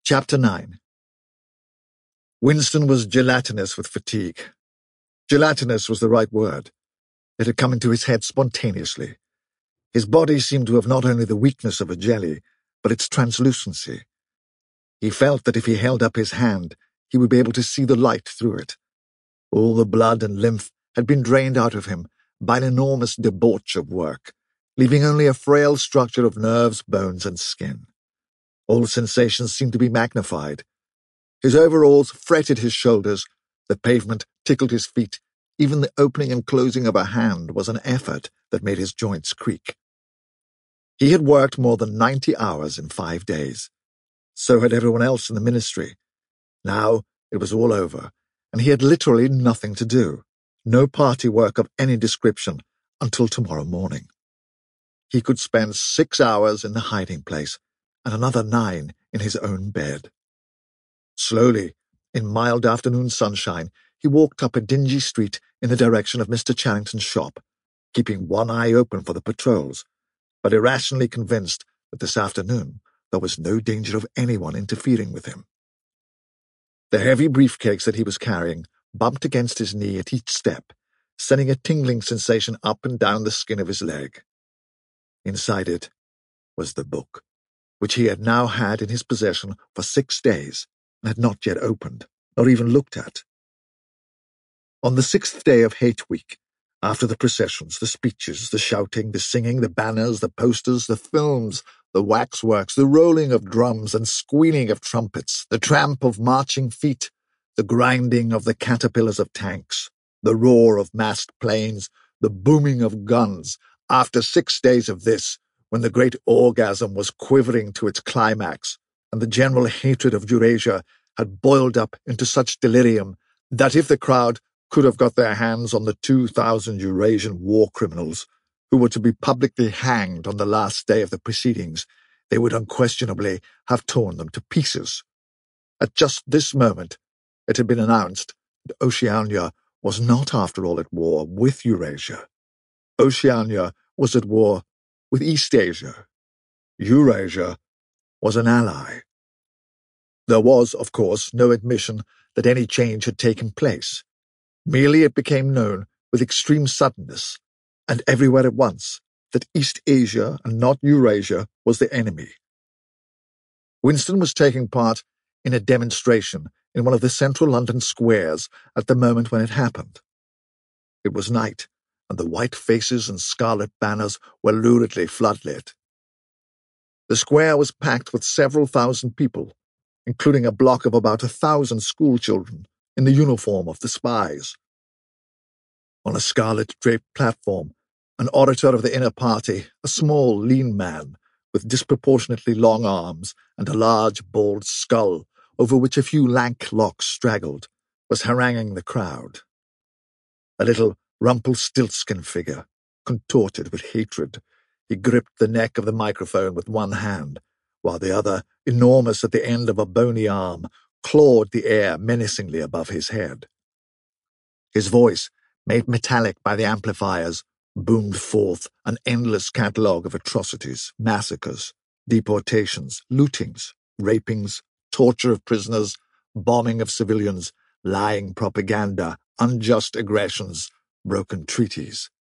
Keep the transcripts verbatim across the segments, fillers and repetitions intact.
Chapter nine. Winston was gelatinous with fatigue. Gelatinous was the right word. It had come into his head spontaneously. His body seemed to have not only the weakness of a jelly, but its translucency. He felt that if he held up his hand, he would be able to see the light through it. All the blood and lymph had been drained out of him by an enormous debauch of work, leaving only a frail structure of nerves, bones, and skin. All sensations seemed to be magnified. His overalls fretted his shoulders, the pavement tickled his feet, even the opening and closing of a hand was an effort that made his joints creak. He had worked more than ninety hours in five days. So had everyone else in the ministry. Now it was all over, and he had literally nothing to do, no party work of any description until tomorrow morning. He could spend six hours in the hiding place, and another nine in his own bed. Slowly, in mild afternoon sunshine, he walked up a dingy street in the direction of Mister Charrington's shop, keeping one eye open for the patrols, but irrationally convinced that this afternoon there was no danger of anyone interfering with him. The heavy briefcase that he was carrying bumped against his knee at each step, sending a tingling sensation up and down the skin of his leg. Inside it was the book, which he had now had in his possession for six days and had not yet opened, nor even looked at. On the sixth day of Hate Week, after the processions, the speeches, the shouting, the singing, the banners, the posters, the films, the waxworks, the rolling of drums and squealing of trumpets, the tramp of marching feet, the grinding of the caterpillars of tanks, the roar of massed planes, the booming of guns, after six days of this, when the great orgasm was quivering to its climax, and the general hatred of Eurasia had boiled up into such delirium that if the crowd could have got their hands on the two thousand Eurasian war criminals who were to be publicly hanged on the last day of the proceedings, they would unquestionably have torn them to pieces. At just this moment, it had been announced that Oceania was not after all at war with Eurasia. Oceania was at war with Eastasia. Eurasia was an ally. There was, of course, no admission that any change had taken place. Merely it became known with extreme suddenness, and everywhere at once, that East Asia and not Eurasia was the enemy. Winston was taking part in a demonstration in one of the central London squares at the moment when it happened. It was night, and the white faces and scarlet banners were luridly floodlit. The square was packed with several thousand people, including a block of about a thousand schoolchildren in the uniform of the spies. On a scarlet-draped platform, an orator of the inner party, a small, lean man with disproportionately long arms and a large, bald skull over which a few lank locks straggled, was haranguing the crowd. A little Rumpelstiltskin figure, contorted with hatred, he gripped the neck of the microphone with one hand, while the other, enormous at the end of a bony arm, clawed the air menacingly above his head. His voice, made metallic by the amplifiers, boomed forth an endless catalogue of atrocities, massacres, deportations, lootings, rapings, torture of prisoners, bombing of civilians, lying propaganda, unjust aggressions, broken treaties.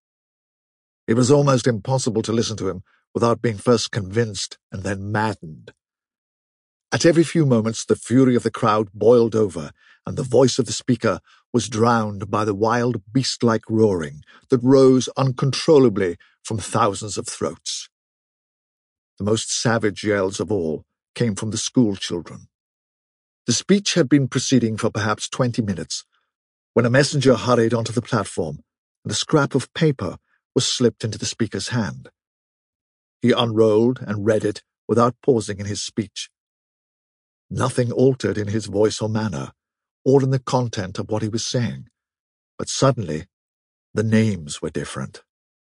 It was almost impossible to listen to him without being first convinced and then maddened. At every few moments the fury of the crowd boiled over, and the voice of the speaker was drowned by the wild beast-like roaring that rose uncontrollably from thousands of throats. The most savage yells of all came from the school children. The speech had been proceeding for perhaps twenty minutes, when a messenger hurried onto the platform, and a scrap of paper was slipped into the speaker's hand. He unrolled and read it without pausing in his speech. Nothing altered in his voice or manner, or in the content of what he was saying, but suddenly the names were different.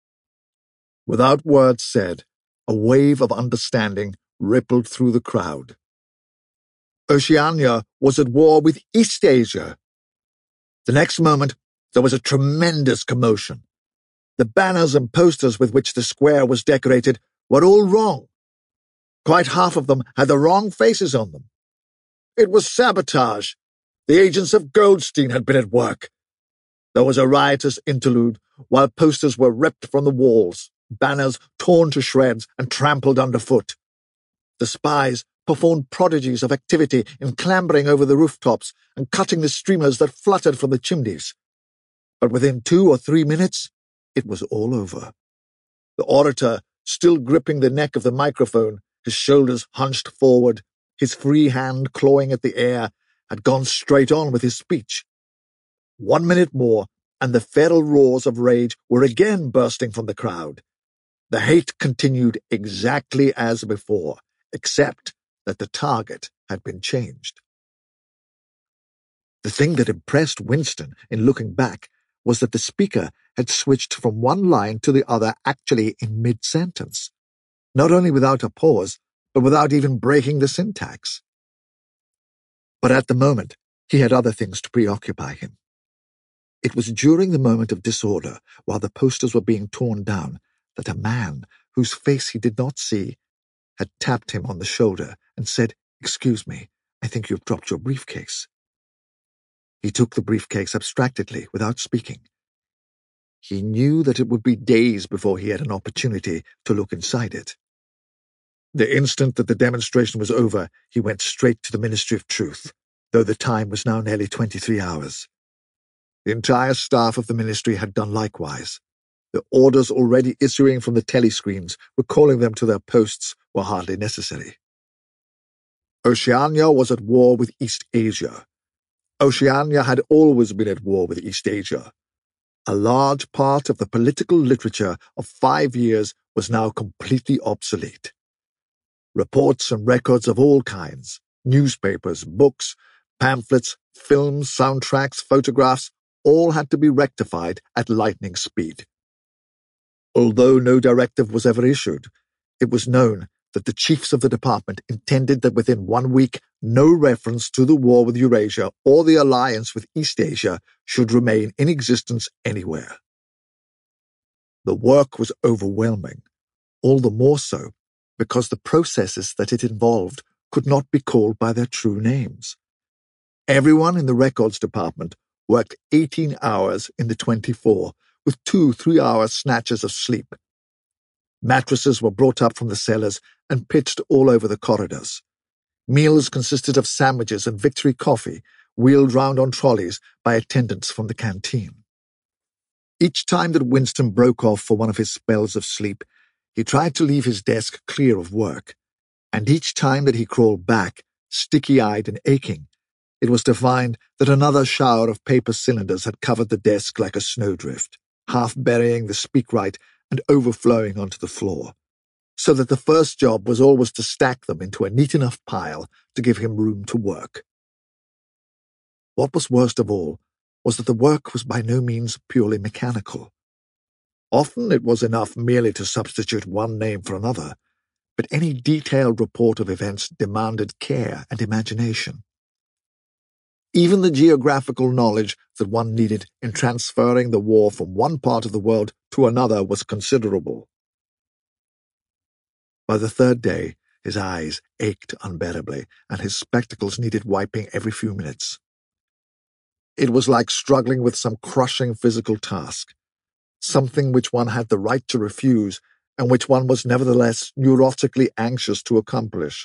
Without words said, a wave of understanding rippled through the crowd. Oceania was at war with Eastasia. The next moment, there was a tremendous commotion. The banners and posters with which the square was decorated were all wrong. Quite half of them had the wrong faces on them, It was sabotage. The agents of Goldstein had been at work. There was a riotous interlude, while posters were ripped from the walls, banners torn to shreds and trampled underfoot. The spies performed prodigies of activity in clambering over the rooftops and cutting the streamers that fluttered from the chimneys. But within two or three minutes, it was all over. The orator, still gripping the neck of the microphone, his shoulders hunched forward, his free hand clawing at the air, had gone straight on with his speech. One minute more, and the feral roars of rage were again bursting from the crowd. The hate continued exactly as before, except that the target had been changed. The thing that impressed Winston in looking back was that the speaker had switched from one line to the other actually in mid-sentence, not only without a pause, but without even breaking the syntax. But at the moment, he had other things to preoccupy him. It was during the moment of disorder, while the posters were being torn down, that a man, whose face he did not see, had tapped him on the shoulder and said, "Excuse me, I think you've dropped your briefcase." He took the briefcase abstractedly, without speaking. He knew that it would be days before he had an opportunity to look inside it. The instant that the demonstration was over, he went straight to the Ministry of Truth, though the time was now nearly twenty-three hours. The entire staff of the ministry had done likewise. The orders already issuing from the telescreens, recalling them to their posts, were hardly necessary. Oceania was at war with East Asia. Oceania had always been at war with East Asia. A large part of the political literature of five years was now completely obsolete. Reports and records of all kinds, newspapers, books, pamphlets, films, soundtracks, photographs, all had to be rectified at lightning speed. Although no directive was ever issued, it was known that the chiefs of the department intended that within one week no reference to the war with Eurasia or the alliance with East Asia should remain in existence anywhere. The work was overwhelming, all the more so because the processes that it involved could not be called by their true names. Everyone in the records department worked eighteen hours in the twenty-four, with two three-hour snatches of sleep. Mattresses were brought up from the cellars and pitched all over the corridors. Meals consisted of sandwiches and Victory coffee, wheeled round on trolleys by attendants from the canteen. Each time that Winston broke off for one of his spells of sleep, he tried to leave his desk clear of work, and each time that he crawled back, sticky-eyed and aching, it was to find that another shower of paper cylinders had covered the desk like a snowdrift, half burying the speakwrite and overflowing onto the floor, so that the first job was always to stack them into a neat enough pile to give him room to work. What was worst of all was that the work was by no means purely mechanical. Often it was enough merely to substitute one name for another, but any detailed report of events demanded care and imagination. Even the geographical knowledge that one needed in transferring the war from one part of the world to another was considerable. By the third day, his eyes ached unbearably, and his spectacles needed wiping every few minutes. It was like struggling with some crushing physical task, something which one had the right to refuse, and which one was nevertheless neurotically anxious to accomplish.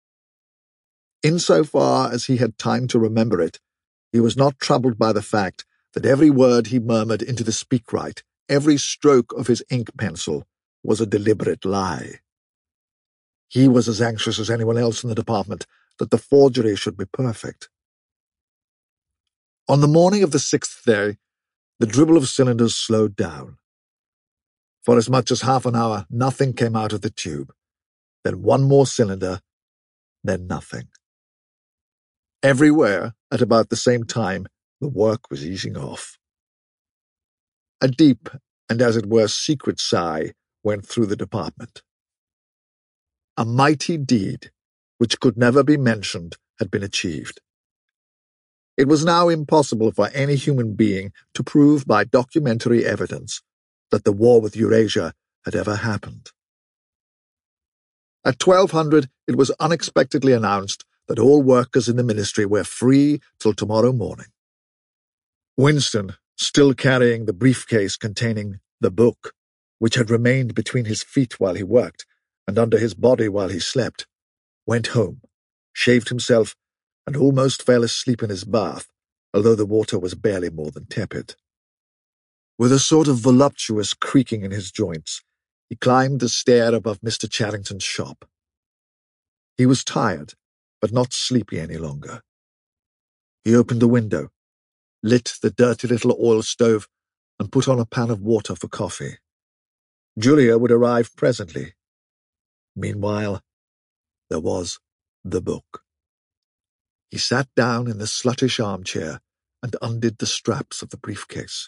Insofar as he had time to remember it, he was not troubled by the fact that every word he murmured into the speakwrite, every stroke of his ink pencil, was a deliberate lie. He was as anxious as anyone else in the department that the forgery should be perfect. On the morning of the sixth day, the dribble of cylinders slowed down. For as much as half an hour, nothing came out of the tube. Then one more cylinder, then nothing. Everywhere, at about the same time, the work was easing off. A deep, and as it were secret sigh, went through the department. A mighty deed, which could never be mentioned, had been achieved. It was now impossible for any human being to prove by documentary evidence that the war with Eurasia had ever happened. At twelve hundred, it was unexpectedly announced that all workers in the ministry were free till tomorrow morning. Winston, still carrying the briefcase containing the book, which had remained between his feet while he worked and under his body while he slept, went home, shaved himself, and almost fell asleep in his bath, although the water was barely more than tepid. With a sort of voluptuous creaking in his joints, he climbed the stair above Mister Charrington's shop. He was tired, but not sleepy any longer. He opened the window, lit the dirty little oil stove, and put on a pan of water for coffee. Julia would arrive presently. Meanwhile, there was the book. He sat down in the sluttish armchair and undid the straps of the briefcase.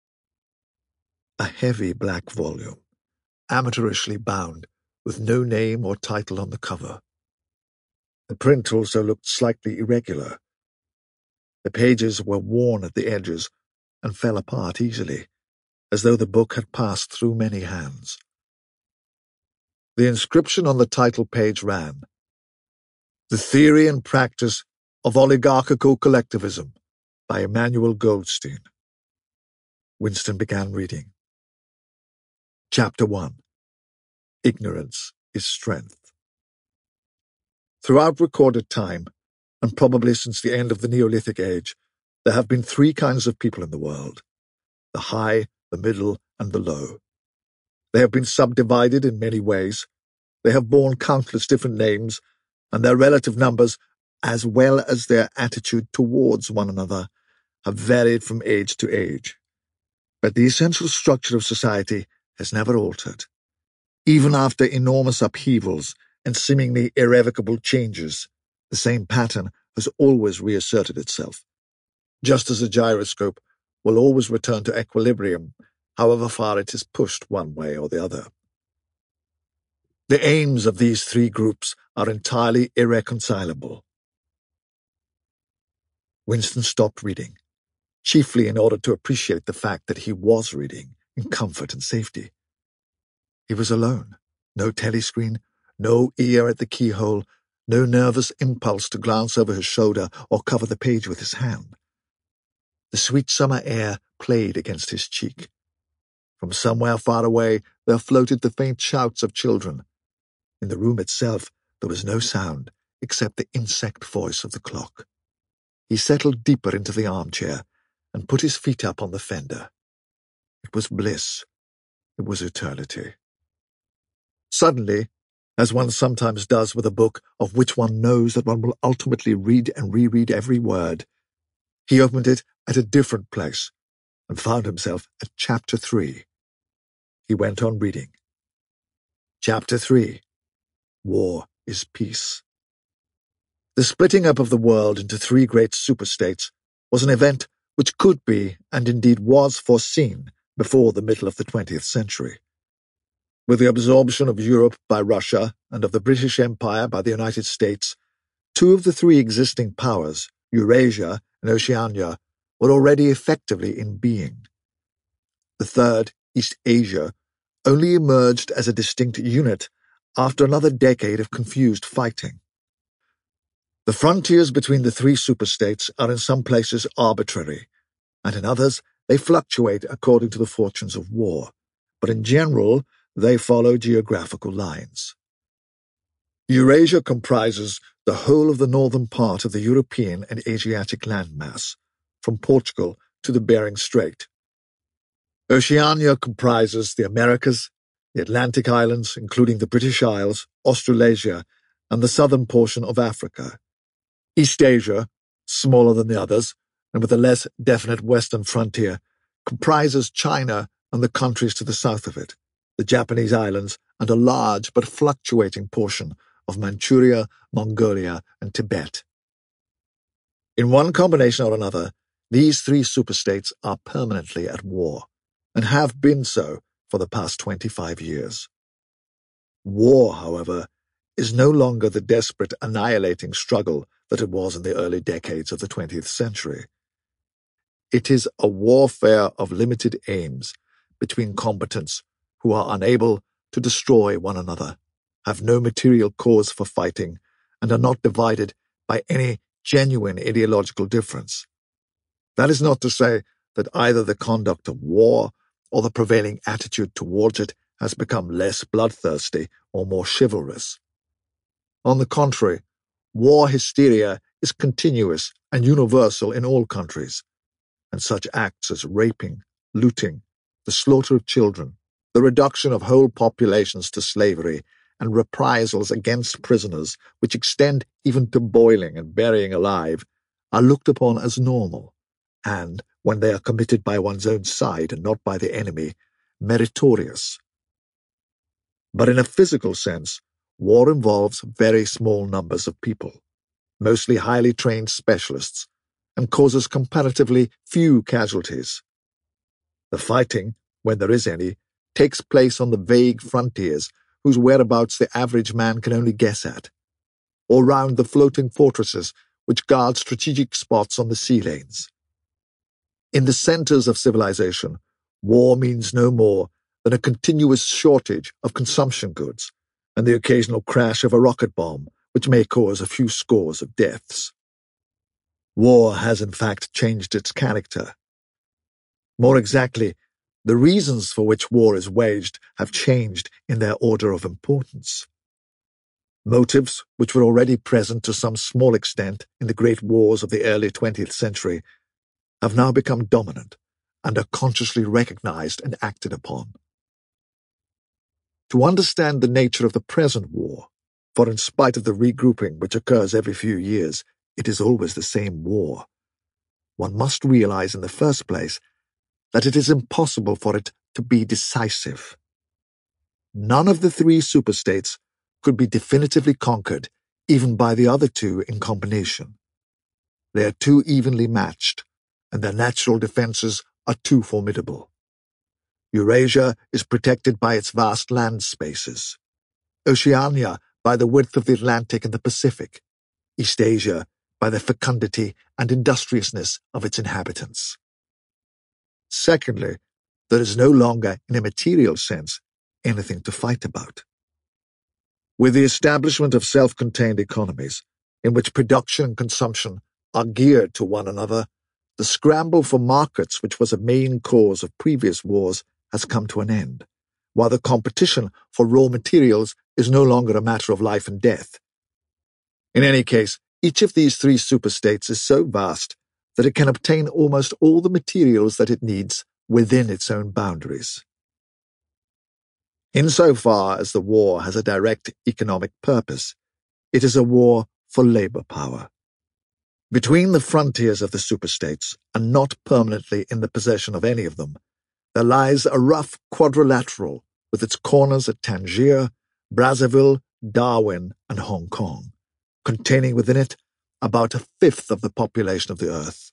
A heavy black volume, amateurishly bound, with no name or title on the cover. The print also looked slightly irregular. The pages were worn at the edges and fell apart easily, as though the book had passed through many hands. The inscription on the title page ran, "The Theory and Practice of Oligarchical Collectivism by Emmanuel Goldstein." Winston began reading. Chapter one. Ignorance is Strength. Throughout recorded time, and probably since the end of the Neolithic Age, there have been three kinds of people in the world: the high, the middle, and the low. They have been subdivided in many ways. They have borne countless different names, and their relative numbers, as well as their attitude towards one another, have varied from age to age. But the essential structure of society has never altered. Even after enormous upheavals and seemingly irrevocable changes, the same pattern has always reasserted itself, just as a gyroscope will always return to equilibrium, however far it is pushed one way or the other. The aims of these three groups are entirely irreconcilable. Winston stopped reading, chiefly in order to appreciate the fact that he was reading in comfort and safety. He was alone, no telescreen, no ear at the keyhole, no nervous impulse to glance over his shoulder or cover the page with his hand. The sweet summer air played against his cheek. From somewhere far away there floated the faint shouts of children. In the room itself there was no sound except the insect voice of the clock. He settled deeper into the armchair and put his feet up on the fender. It was bliss. It was eternity. Suddenly, as one sometimes does with a book of which one knows that one will ultimately read and reread every word, he opened it at a different place and found himself at chapter three. He went on reading. Chapter three. War is Peace. The splitting up of the world into three great superstates was an event which could be, and indeed was, foreseen before the middle of the twentieth century. With the absorption of Europe by Russia and of the British Empire by the United States, two of the three existing powers, Eurasia and Oceania, were already effectively in being. The third, East Asia, only emerged as a distinct unit after another decade of confused fighting. The frontiers between the three superstates are in some places arbitrary, and in others they fluctuate according to the fortunes of war, but in general they follow geographical lines. Eurasia comprises the whole of the northern part of the European and Asiatic landmass, from Portugal to the Bering Strait. Oceania comprises the Americas, the Atlantic Islands, including the British Isles, Australasia, and the southern portion of Africa. East Asia, smaller than the others, and with a less definite western frontier, comprises China and the countries to the south of it, the Japanese islands, and a large but fluctuating portion of Manchuria, Mongolia, and Tibet. In one combination or another, these three superstates are permanently at war, and have been so for the past twenty-five years. War, however, is no longer the desperate, annihilating struggle that it was in the early decades of the twentieth century. It is a warfare of limited aims between combatants who are unable to destroy one another, have no material cause for fighting, and are not divided by any genuine ideological difference. That is not to say that either the conduct of war or the prevailing attitude towards it has become less bloodthirsty or more chivalrous. On the contrary, war hysteria is continuous and universal in all countries, and such acts as raping, looting, the slaughter of children, the reduction of whole populations to slavery, and reprisals against prisoners, which extend even to boiling and burying alive, are looked upon as normal, and, when they are committed by one's own side and not by the enemy, meritorious. But in a physical sense, war involves very small numbers of people, mostly highly trained specialists, and causes comparatively few casualties. The fighting, when there is any, takes place on the vague frontiers whose whereabouts the average man can only guess at, or round the floating fortresses which guard strategic spots on the sea lanes. In the centers of civilization, war means no more than a continuous shortage of consumption goods and the occasional crash of a rocket bomb, which may cause a few scores of deaths. War has in fact changed its character. More exactly, the reasons for which war is waged have changed in their order of importance. Motives, which were already present to some small extent in the great wars of the early twentieth century, have now become dominant and are consciously recognized and acted upon. To understand the nature of the present war, for in spite of the regrouping which occurs every few years, it is always the same war, one must realize in the first place that it is impossible for it to be decisive. None of the three superstates could be definitively conquered, even by the other two in combination. They are too evenly matched, and their natural defenses are too formidable. Eurasia is protected by its vast land spaces, Oceania by the width of the Atlantic and the Pacific, East Asia by the fecundity and industriousness of its inhabitants. Secondly, there is no longer, in a material sense, anything to fight about. With the establishment of self-contained economies, in which production and consumption are geared to one another, the scramble for markets, which was a main cause of previous wars, has come to an end, while the competition for raw materials is no longer a matter of life and death. In any case, each of these three superstates is so vast that it can obtain almost all the materials that it needs within its own boundaries. Insofar as the war has a direct economic purpose, it is a war for labor power. Between the frontiers of the superstates, and not permanently in the possession of any of them, there lies a rough quadrilateral with its corners at Tangier, Brazzaville, Darwin, and Hong Kong, containing within it about a fifth of the population of the earth.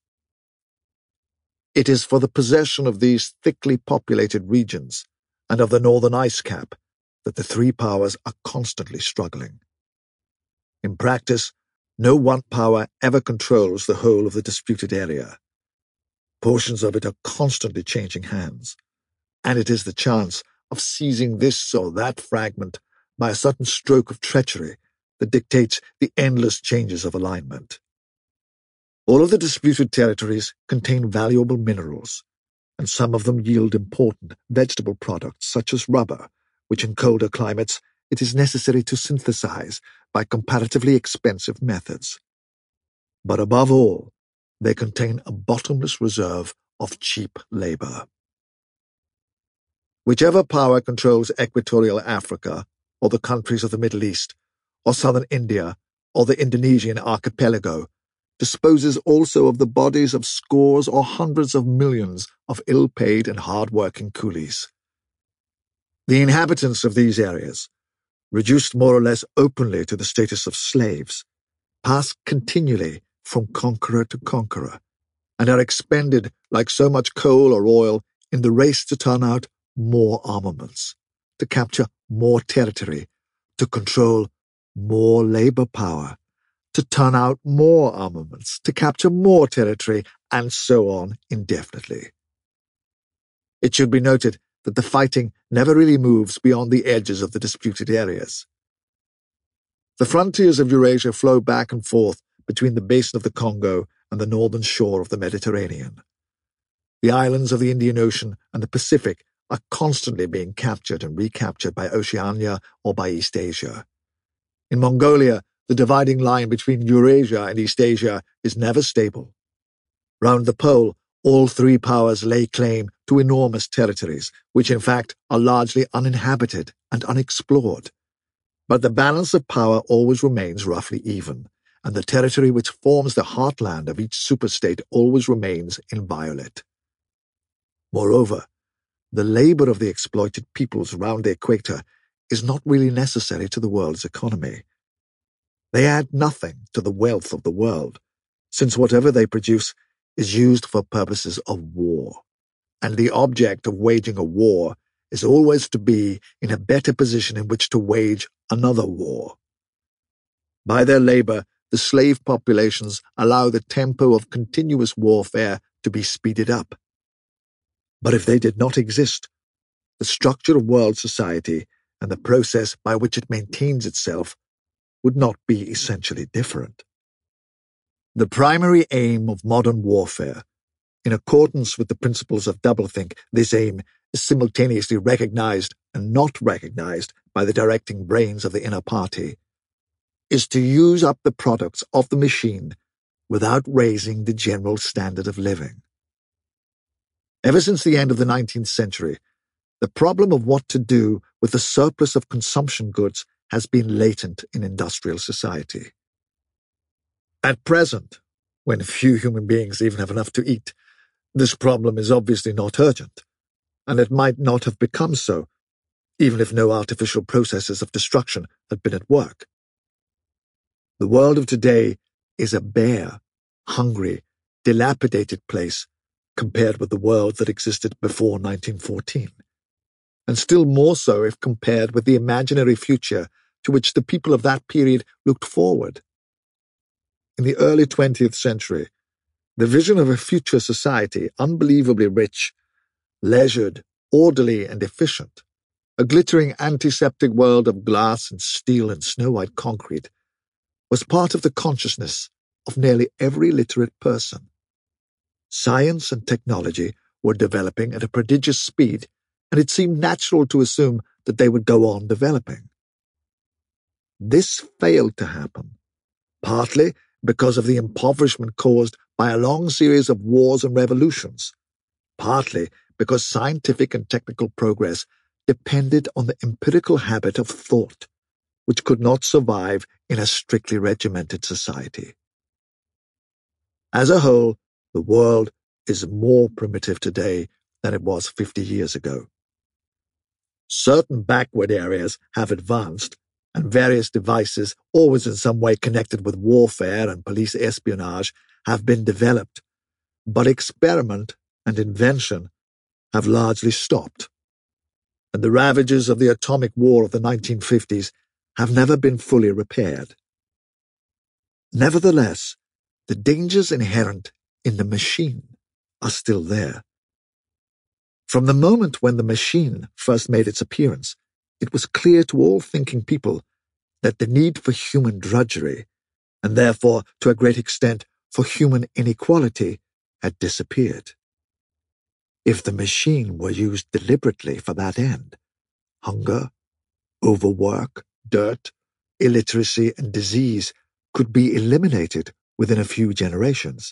It is for the possession of these thickly populated regions and of the northern ice cap that the three powers are constantly struggling. In practice, no one power ever controls the whole of the disputed area. Portions of it are constantly changing hands, and it is the chance of seizing this or that fragment by a sudden stroke of treachery that dictates the endless changes of alignment. All of the disputed territories contain valuable minerals, and some of them yield important vegetable products such as rubber, which in colder climates it is necessary to synthesize by comparatively expensive methods. But above all, they contain a bottomless reserve of cheap labor. Whichever power controls equatorial Africa, or the countries of the Middle East, or southern India, or the Indonesian archipelago, disposes also of the bodies of scores or hundreds of millions of ill-paid and hard-working coolies. The inhabitants of these areas, reduced more or less openly to the status of slaves, pass continually from conqueror to conqueror, and are expended like so much coal or oil in the race to turn out more armaments, to capture more territory, to control more labor power, to turn out more armaments, to capture more territory, and so on indefinitely. It should be noted that the fighting never really moves beyond the edges of the disputed areas. The frontiers of Eurasia flow back and forth between the basin of the Congo and the northern shore of the Mediterranean. The islands of the Indian Ocean and the Pacific are constantly being captured and recaptured by Oceania or by East Asia. In Mongolia, the dividing line between Eurasia and East Asia is never stable. Round the pole, all three powers lay claim to enormous territories, which in fact are largely uninhabited and unexplored. But the balance of power always remains roughly even, and the territory which forms the heartland of each superstate always remains inviolate. Moreover, the labor of the exploited peoples round the equator is not really necessary to the world's economy. They add nothing to the wealth of the world, since whatever they produce is used for purposes of war, and the object of waging a war is always to be in a better position in which to wage another war. By their labor, the slave populations allow the tempo of continuous warfare to be speeded up. But if they did not exist, the structure of world society and the process by which it maintains itself would not be essentially different. The primary aim of modern warfare, in accordance with the principles of doublethink, this aim is simultaneously recognized and not recognized by the directing brains of the inner party, is to use up the products of the machine without raising the general standard of living. Ever since the end of the nineteenth century, the problem of what to do with the surplus of consumption goods has been latent in industrial society. At present, when few human beings even have enough to eat, this problem is obviously not urgent, and it might not have become so, even if no artificial processes of destruction had been at work. The world of today is a bare, hungry, dilapidated place compared with the world that existed before nineteen fourteen, and still more so if compared with the imaginary future to which the people of that period looked forward. In the early twentieth century, the vision of a future society unbelievably rich, leisured, orderly, and efficient, a glittering antiseptic world of glass and steel and snow-white concrete, was part of the consciousness of nearly every literate person. Science and technology were developing at a prodigious speed, and it seemed natural to assume that they would go on developing. This failed to happen, partly because of the impoverishment caused by a long series of wars and revolutions, partly because scientific and technical progress depended on the empirical habit of thought, which could not survive in a strictly regimented society. As a whole, the world is more primitive today than it was fifty years ago. Certain backward areas have advanced, and various devices, always in some way connected with warfare and police espionage, have been developed, but experiment and invention have largely stopped, and the ravages of the atomic war of the nineteen fifties have never been fully repaired. Nevertheless, the dangers inherent in the machine are still there. From the moment when the machine first made its appearance, it was clear to all thinking people that the need for human drudgery, and therefore, to a great extent, for human inequality, had disappeared. If the machine were used deliberately for that end, hunger, overwork, dirt, illiteracy, and disease could be eliminated within a few generations.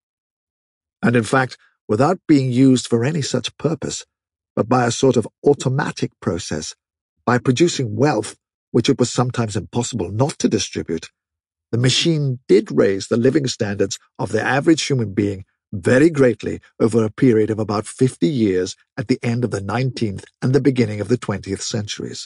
And in fact, without being used for any such purpose, but by a sort of automatic process, by producing wealth which it was sometimes impossible not to distribute, the machine did raise the living standards of the average human being very greatly over a period of about fifty years at the end of the nineteenth and the beginning of the twentieth centuries.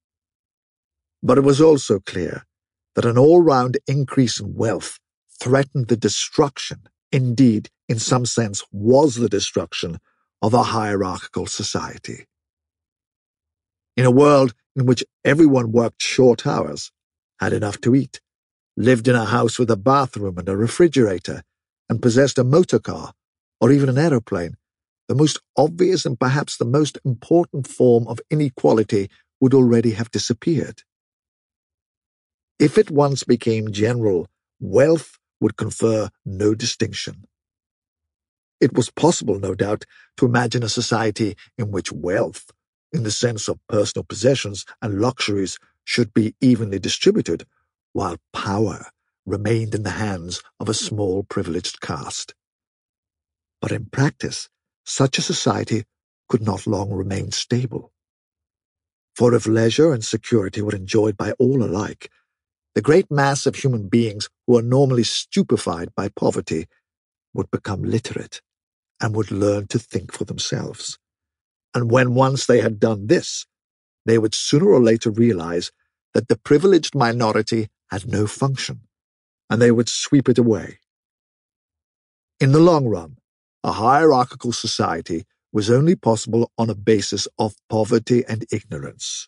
But it was also clear that an all-round increase in wealth threatened the destruction, indeed, in some sense was the destruction, of a hierarchical society. In a world in which everyone worked short hours, had enough to eat, lived in a house with a bathroom and a refrigerator, and possessed a motor car, or even an aeroplane, the most obvious and perhaps the most important form of inequality would already have disappeared. If it once became general, wealth would confer no distinction. It was possible, no doubt, to imagine a society in which wealth, in the sense of personal possessions and luxuries, should be evenly distributed, while power remained in the hands of a small privileged caste. But in practice, such a society could not long remain stable. For if leisure and security were enjoyed by all alike, the great mass of human beings who are normally stupefied by poverty would become literate and would learn to think for themselves. And when once they had done this, they would sooner or later realize that the privileged minority had no function, and they would sweep it away. In the long run, a hierarchical society was only possible on a basis of poverty and ignorance.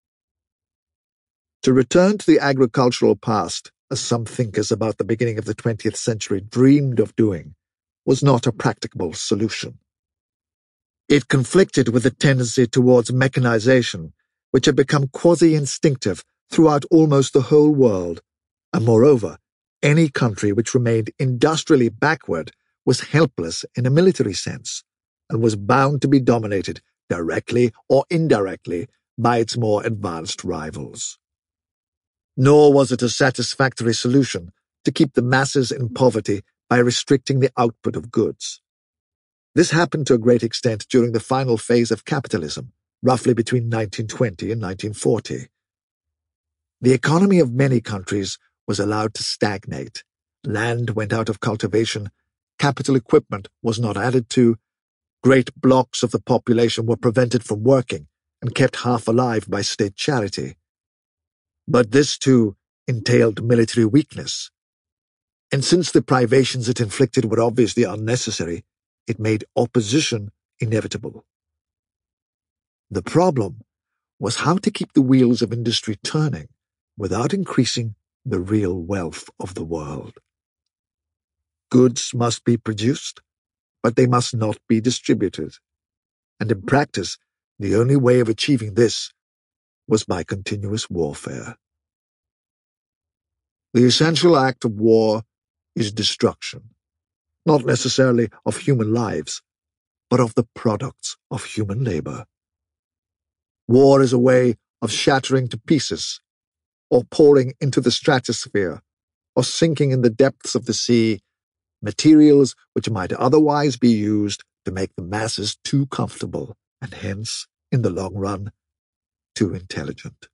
To return to the agricultural past, as some thinkers about the beginning of the twentieth century dreamed of doing, was not a practicable solution. It conflicted with the tendency towards mechanization, which had become quasi-instinctive throughout almost the whole world, and moreover, any country which remained industrially backward was helpless in a military sense, and was bound to be dominated, directly or indirectly, by its more advanced rivals. Nor was it a satisfactory solution to keep the masses in poverty by restricting the output of goods. This happened to a great extent during the final phase of capitalism, roughly between nineteen twenty and nineteen forty. The economy of many countries was allowed to stagnate. Land went out of cultivation, capital equipment was not added to, great blocks of the population were prevented from working and kept half alive by state charity. But this, too, entailed military weakness. And since the privations it inflicted were obviously unnecessary, it made opposition inevitable. The problem was how to keep the wheels of industry turning without increasing the real wealth of the world. Goods must be produced, but they must not be distributed. And in practice, the only way of achieving this was by continuous warfare. The essential act of war is destruction, not necessarily of human lives, but of the products of human labor. War is a way of shattering to pieces, or pouring into the stratosphere, or sinking in the depths of the sea, materials which might otherwise be used to make the masses too comfortable, and hence, in the long run, too intelligent.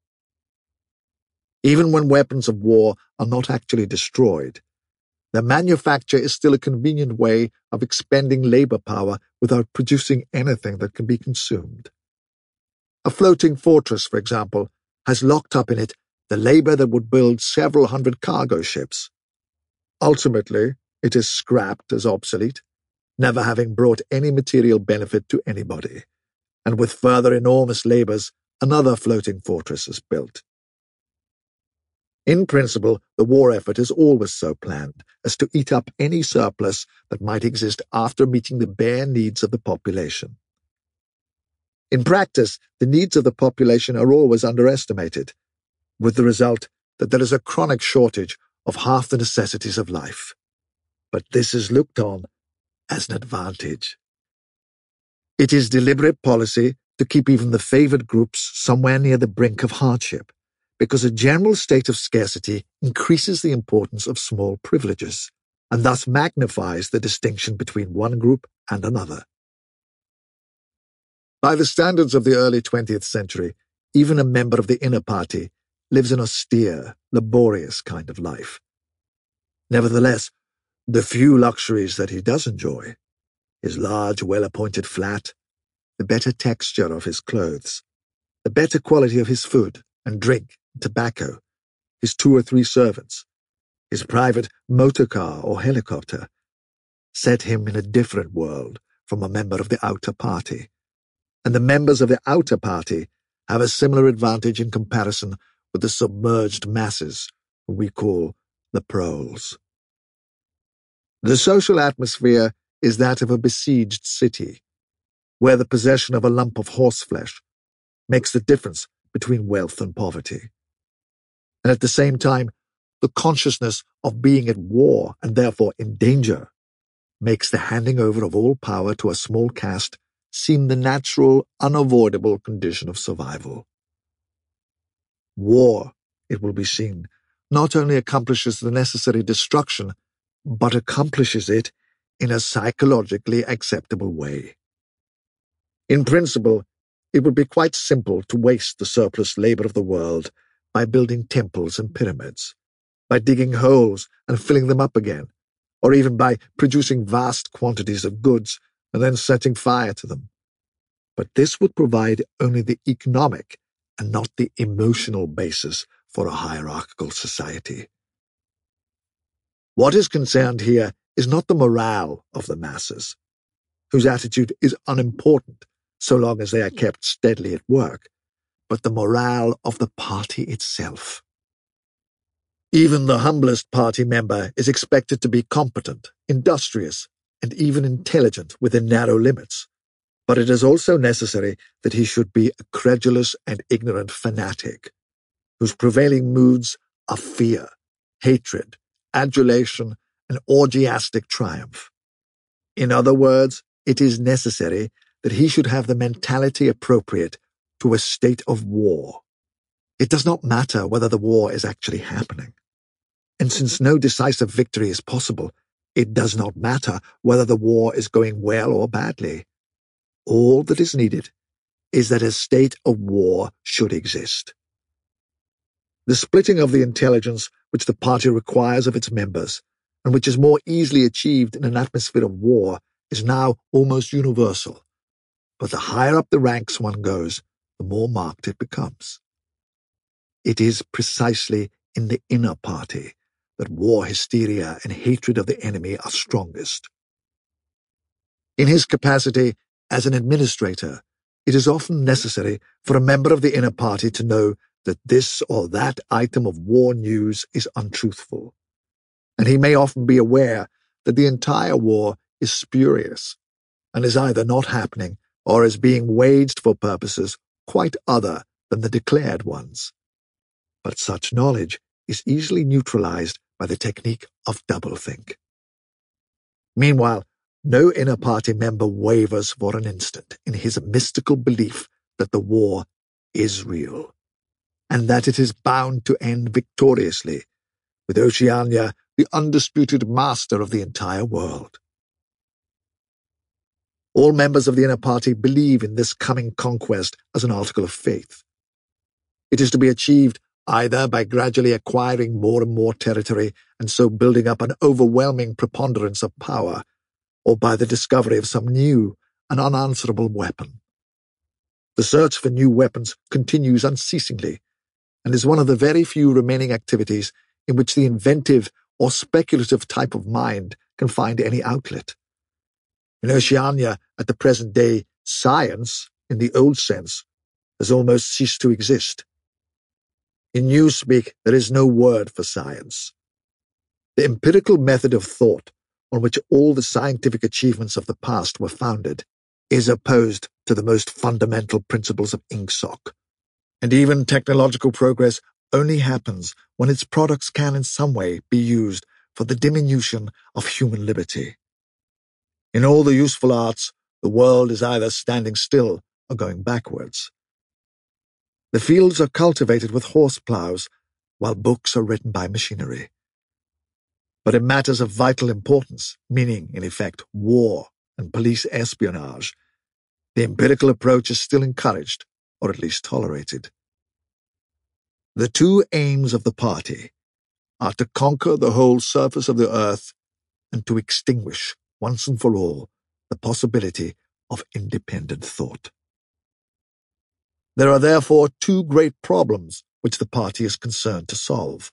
Even when weapons of war are not actually destroyed, their manufacture is still a convenient way of expending labor power without producing anything that can be consumed. A floating fortress, for example, has locked up in it the labor that would build several hundred cargo ships. Ultimately, it is scrapped as obsolete, never having brought any material benefit to anybody, and with further enormous labors, another floating fortress is built. In principle, the war effort is always so planned as to eat up any surplus that might exist after meeting the bare needs of the population. In practice, the needs of the population are always underestimated, with the result that there is a chronic shortage of half the necessities of life. But this is looked on as an advantage. It is deliberate policy to keep even the favored groups somewhere near the brink of hardship, because a general state of scarcity increases the importance of small privileges, and thus magnifies the distinction between one group and another. By the standards of the early twentieth century, even a member of the inner party lives an austere, laborious kind of life. Nevertheless, the few luxuries that he does enjoy, his large, well-appointed flat, the better texture of his clothes, the better quality of his food and drink, tobacco, his two or three servants, his private motor car or helicopter, set him in a different world from a member of the outer party, and the members of the outer party have a similar advantage in comparison with the submerged masses who we call the proles. The social atmosphere is that of a besieged city, where the possession of a lump of horseflesh makes the difference between wealth and poverty. And at the same time, the consciousness of being at war and therefore in danger makes the handing over of all power to a small caste seem the natural, unavoidable condition of survival. War, it will be seen, not only accomplishes the necessary destruction, but accomplishes it in a psychologically acceptable way. In principle, it would be quite simple to waste the surplus labor of the world by building temples and pyramids, by digging holes and filling them up again, or even by producing vast quantities of goods and then setting fire to them. But this would provide only the economic and not the emotional basis for a hierarchical society. What is concerned here is not the morale of the masses, whose attitude is unimportant so long as they are kept steadily at work, but the morale of the party itself. Even the humblest party member is expected to be competent, industrious, and even intelligent within narrow limits, but it is also necessary that he should be a credulous and ignorant fanatic, whose prevailing moods are fear, hatred, adulation, and orgiastic triumph. In other words, it is necessary that he should have the mentality appropriate to a state of war. It does not matter whether the war is actually happening. And since no decisive victory is possible, it does not matter whether the war is going well or badly. All that is needed is that a state of war should exist. The splitting of the intelligence which the party requires of its members, and which is more easily achieved in an atmosphere of war, is now almost universal. But the higher up the ranks one goes, the more marked it becomes. It is precisely in the inner party that war hysteria and hatred of the enemy are strongest. In his capacity as an administrator, it is often necessary for a member of the inner party to know that this or that item of war news is untruthful, and he may often be aware that the entire war is spurious and is either not happening or is being waged for purposes quite other than the declared ones. But such knowledge is easily neutralized by the technique of doublethink. Meanwhile, no inner party member wavers for an instant in his mystical belief that the war is real, and that it is bound to end victoriously, with Oceania the undisputed master of the entire world. All members of the inner party believe in this coming conquest as an article of faith. It is to be achieved either by gradually acquiring more and more territory and so building up an overwhelming preponderance of power, or by the discovery of some new and unanswerable weapon. The search for new weapons continues unceasingly, and is one of the very few remaining activities in which the inventive or speculative type of mind can find any outlet. In Oceania, at the present day, science, in the old sense, has almost ceased to exist. In newspeak, there is no word for science. The empirical method of thought, on which all the scientific achievements of the past were founded, is opposed to the most fundamental principles of Ingsoc, and even technological progress only happens when its products can in some way be used for the diminution of human liberty. In all the useful arts, the world is either standing still or going backwards. The fields are cultivated with horse plows, while books are written by machinery. But in matters of vital importance, meaning, in effect, war and police espionage, the empirical approach is still encouraged, or at least tolerated. The two aims of the party are to conquer the whole surface of the earth and to extinguish, once and for all, the possibility of independent thought. There are therefore two great problems which the party is concerned to solve.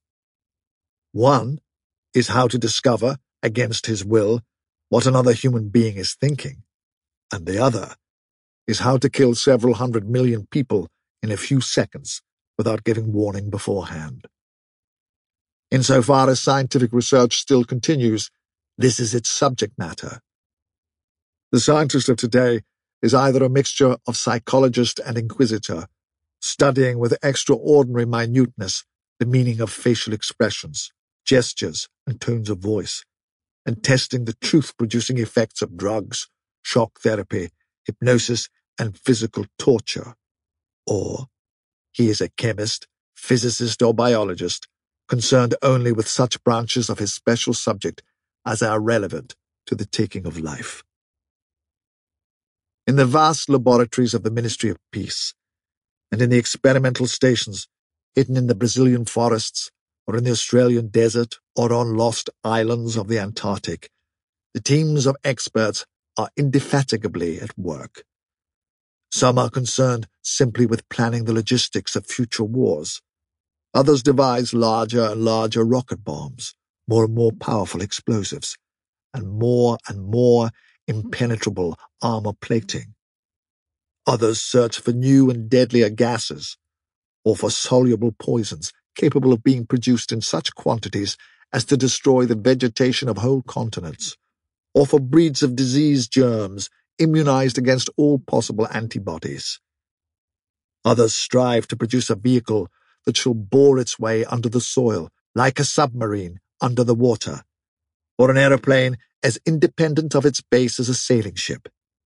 One is how to discover, against his will, what another human being is thinking, and the other is how to kill several hundred million people in a few seconds without giving warning beforehand. Insofar as scientific research still continues, this is its subject matter. The scientist of today is either a mixture of psychologist and inquisitor, studying with extraordinary minuteness the meaning of facial expressions, gestures, and tones of voice, and testing the truth-producing effects of drugs, shock therapy, hypnosis, and physical torture. Or he is a chemist, physicist, or biologist, concerned only with such branches of his special subject as are relevant to the taking of life. In the vast laboratories of the Ministry of Peace, and in the experimental stations hidden in the Brazilian forests, or in the Australian desert, or on lost islands of the Antarctic, the teams of experts are indefatigably at work. Some are concerned simply with planning the logistics of future wars. Others devise larger and larger rocket bombs, more and more powerful explosives, and more and more impenetrable armor plating. Others search for new and deadlier gases, or for soluble poisons capable of being produced in such quantities as to destroy the vegetation of whole continents, or for breeds of disease germs immunized against all possible antibodies. Others strive to produce a vehicle that shall bore its way under the soil, like a submarine under the water, or an aeroplane as independent of its base as a sailing ship.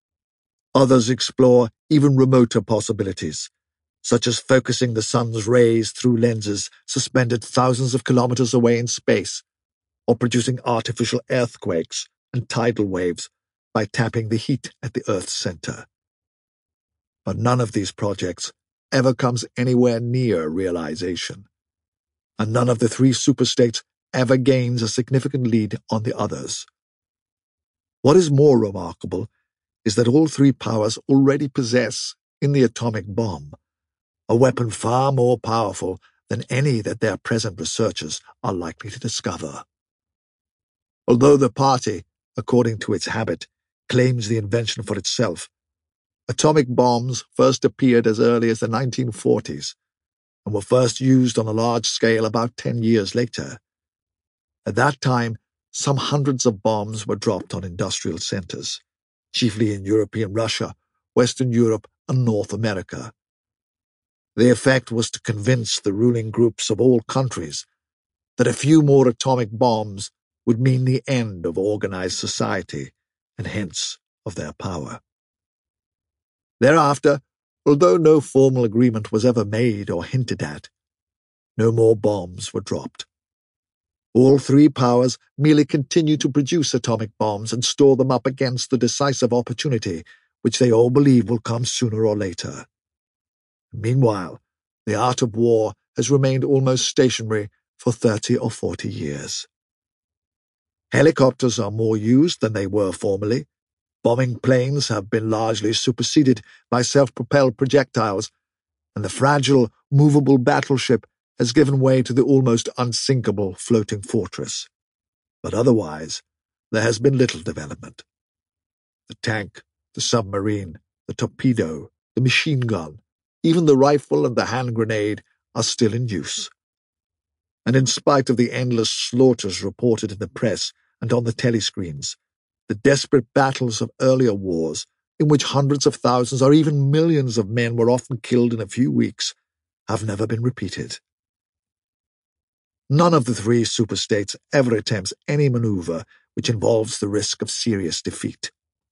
Others explore even remoter possibilities, such as focusing the sun's rays through lenses suspended thousands of kilometers away in space, or producing artificial earthquakes and tidal waves by tapping the heat at the Earth's center. But none of these projects ever comes anywhere near realization, and none of the three superstates ever gains a significant lead on the others. What is more remarkable is that all three powers already possess, in the atomic bomb, a weapon far more powerful than any that their present researchers are likely to discover. Although the party, according to its habit, claims the invention for itself, atomic bombs first appeared as early as the nineteen forties and were first used on a large scale about ten years later. At that time, some hundreds of bombs were dropped on industrial centers, chiefly in European Russia, Western Europe, and North America. The effect was to convince the ruling groups of all countries that a few more atomic bombs would mean the end of organized society and hence of their power. Thereafter, although no formal agreement was ever made or hinted at, no more bombs were dropped. All three powers merely continue to produce atomic bombs and store them up against the decisive opportunity which they all believe will come sooner or later. Meanwhile, the art of war has remained almost stationary for thirty or forty years. Helicopters are more used than they were formerly. Bombing planes have been largely superseded by self-propelled projectiles, and the fragile, movable battleship has given way to the almost unsinkable floating fortress. But otherwise, there has been little development. The tank, the submarine, the torpedo, the machine gun, even the rifle and the hand grenade are still in use. And in spite of the endless slaughters reported in the press and on the telescreens, the desperate battles of earlier wars, in which hundreds of thousands or even millions of men were often killed in a few weeks, have never been repeated. None of the three superstates ever attempts any maneuver which involves the risk of serious defeat.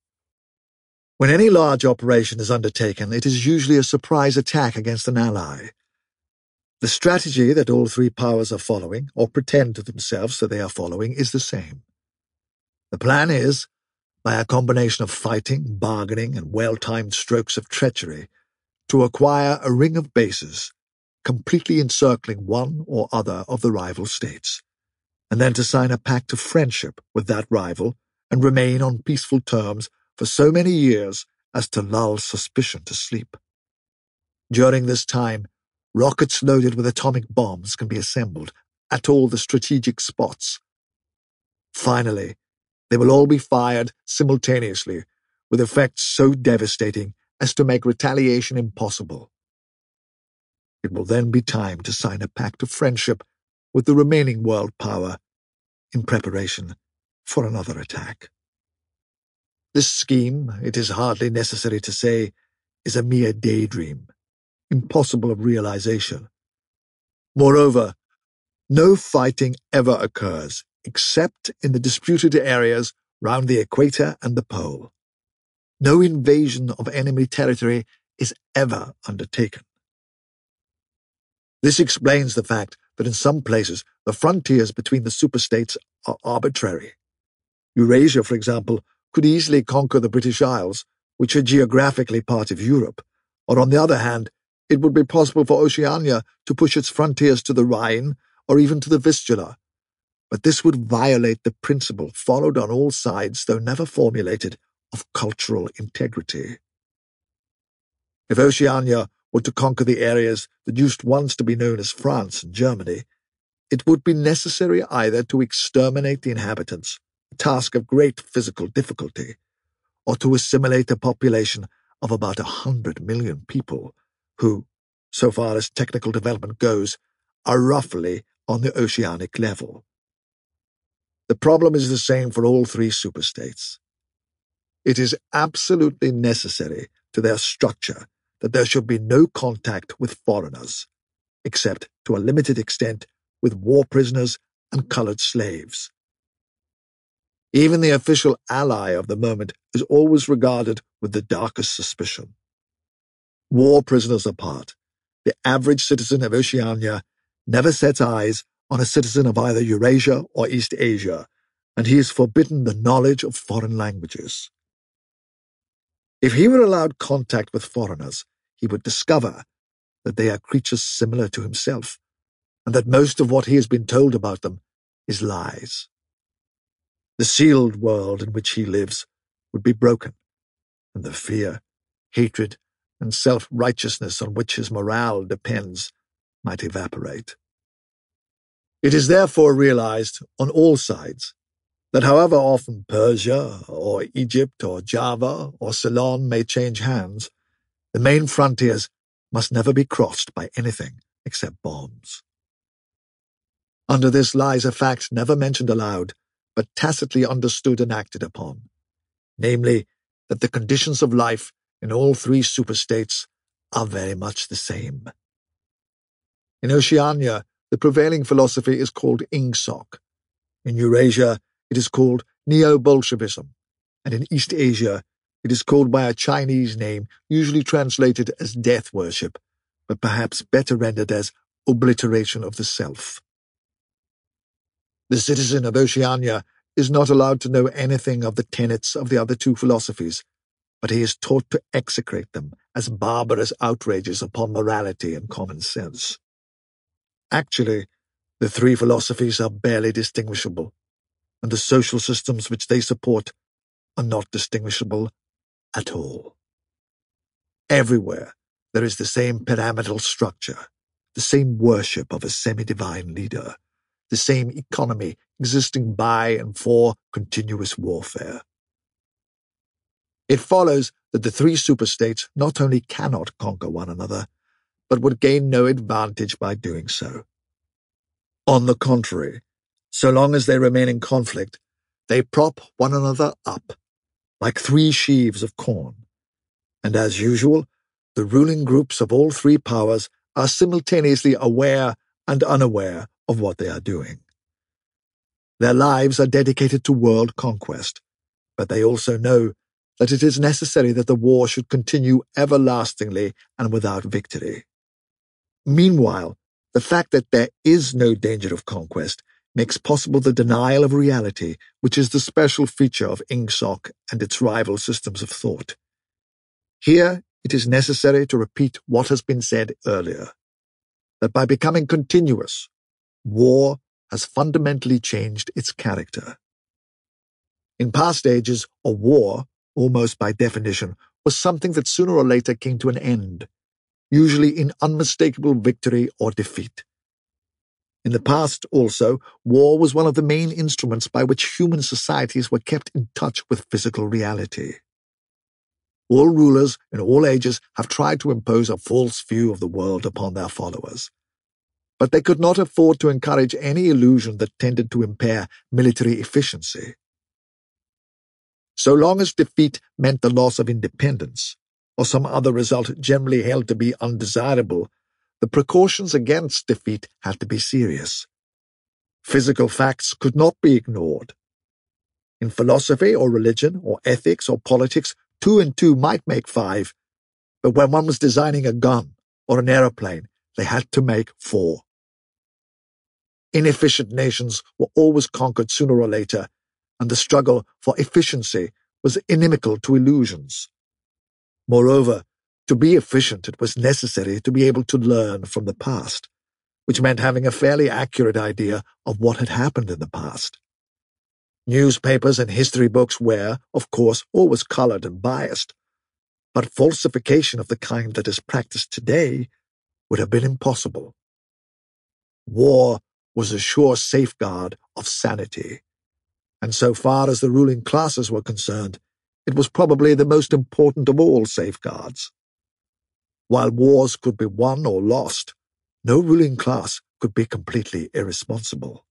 When any large operation is undertaken, it is usually a surprise attack against an ally. The strategy that all three powers are following, or pretend to themselves that they are following, is the same. The plan is, by a combination of fighting, bargaining, and well-timed strokes of treachery, to acquire a ring of bases, completely encircling one or other of the rival states, and then to sign a pact of friendship with that rival and remain on peaceful terms for so many years as to lull suspicion to sleep. During this time, rockets loaded with atomic bombs can be assembled at all the strategic spots. Finally, they will all be fired simultaneously, with effects so devastating as to make retaliation impossible. It will then be time to sign a pact of friendship with the remaining world power in preparation for another attack. This scheme, it is hardly necessary to say, is a mere daydream, impossible of realization. Moreover, No fighting ever occurs, except in the disputed areas round the equator and the pole. No invasion of enemy territory is ever undertaken. This explains the fact that in some places the frontiers between the superstates are arbitrary. Eurasia, for example, could easily conquer the British Isles, which are geographically part of Europe, or on the other hand, it would be possible for Oceania to push its frontiers to the Rhine or even to the Vistula. But this would violate the principle followed on all sides, though never formulated, of cultural integrity. If Oceania were to conquer the areas that used once to be known as France and Germany, it would be necessary either to exterminate the inhabitants, a task of great physical difficulty, or to assimilate a population of about a hundred million people who, so far as technical development goes, are roughly on the oceanic level. The problem is the same for all three superstates. It is absolutely necessary to their structure that there should be no contact with foreigners, except to a limited extent with war prisoners and colored slaves. Even the official ally of the moment is always regarded with the darkest suspicion. War prisoners apart, the average citizen of Oceania never sets eyes on a citizen of either Eurasia or East Asia, and he is forbidden the knowledge of foreign languages. If he were allowed contact with foreigners, he would discover that they are creatures similar to himself, and that most of what he has been told about them is lies. The sealed world in which he lives would be broken, and the fear, hatred, and self-righteousness on which his morale depends might evaporate. It is therefore realized on all sides that however often Persia or Egypt or Java or Ceylon may change hands, the main frontiers must never be crossed by anything except bombs. Under this lies a fact never mentioned aloud, but tacitly understood and acted upon, namely that the conditions of life in all three superstates are very much the same. In Oceania, the prevailing philosophy is called Ingsoc. In Eurasia, it is called Neo-Bolshevism, and in East Asia, it is called by a Chinese name usually translated as death worship, but perhaps better rendered as obliteration of the self. The citizen of Oceania is not allowed to know anything of the tenets of the other two philosophies, but he is taught to execrate them as barbarous outrages upon morality and common sense. Actually, the three philosophies are barely distinguishable, and the social systems which they support are not distinguishable at all. Everywhere there is the same pyramidal structure, the same worship of a semi-divine leader, the same economy existing by and for continuous warfare. It follows that the three superstates not only cannot conquer one another, but would gain no advantage by doing so. On the contrary, so long as they remain in conflict, they prop one another up, like three sheaves of corn. And as usual, the ruling groups of all three powers are simultaneously aware and unaware of what they are doing. Their lives are dedicated to world conquest, but they also know that it is necessary that the war should continue everlastingly and without victory. Meanwhile, the fact that there is no danger of conquest makes possible the denial of reality, which is the special feature of Ingsoc and its rival systems of thought. Here, it is necessary to repeat what has been said earlier, that by becoming continuous, war has fundamentally changed its character. In past ages, a war, almost by definition, was something that sooner or later came to an end, usually in unmistakable victory or defeat. In the past, also, war was one of the main instruments by which human societies were kept in touch with physical reality. All rulers in all ages have tried to impose a false view of the world upon their followers, but they could not afford to encourage any illusion that tended to impair military efficiency. So long as defeat meant the loss of independence, or some other result generally held to be undesirable, the precautions against defeat had to be serious. Physical facts could not be ignored. In philosophy or religion or ethics or politics, two and two might make five, but when one was designing a gun or an aeroplane, they had to make four. Inefficient nations were always conquered sooner or later, and the struggle for efficiency was inimical to illusions. Moreover, to be efficient, it was necessary to be able to learn from the past, which meant having a fairly accurate idea of what had happened in the past. Newspapers and history books were, of course, always colored and biased, but falsification of the kind that is practiced today would have been impossible. War was a sure safeguard of sanity, and so far as the ruling classes were concerned, it was probably the most important of all safeguards. While wars could be won or lost, no ruling class could be completely irresponsible.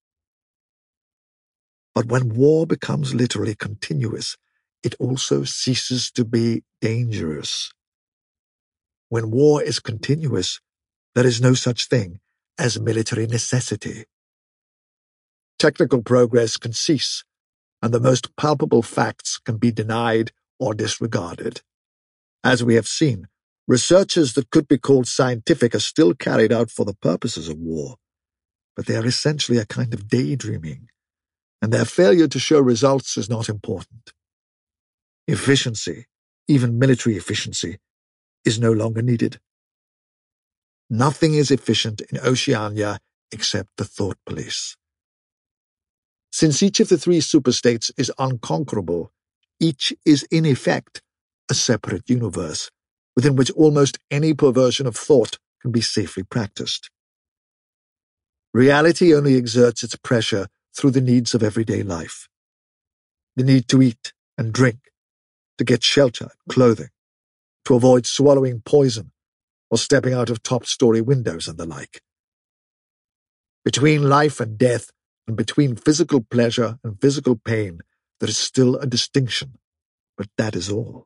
But when war becomes literally continuous, it also ceases to be dangerous. When war is continuous, there is no such thing as military necessity. Technical progress can cease, and the most palpable facts can be denied or disregarded. As we have seen, researches that could be called scientific are still carried out for the purposes of war, but they are essentially a kind of daydreaming, and their failure to show results is not important. Efficiency, even military efficiency, is no longer needed. Nothing is efficient in Oceania except the thought police. Since each of the three superstates is unconquerable, each is in effect a separate universe, within which almost any perversion of thought can be safely practiced. Reality only exerts its pressure through the needs of everyday life. The need to eat and drink, to get shelter and clothing, to avoid swallowing poison or stepping out of top-story windows and the like. Between life and death, and between physical pleasure and physical pain, there is still a distinction, but that is all.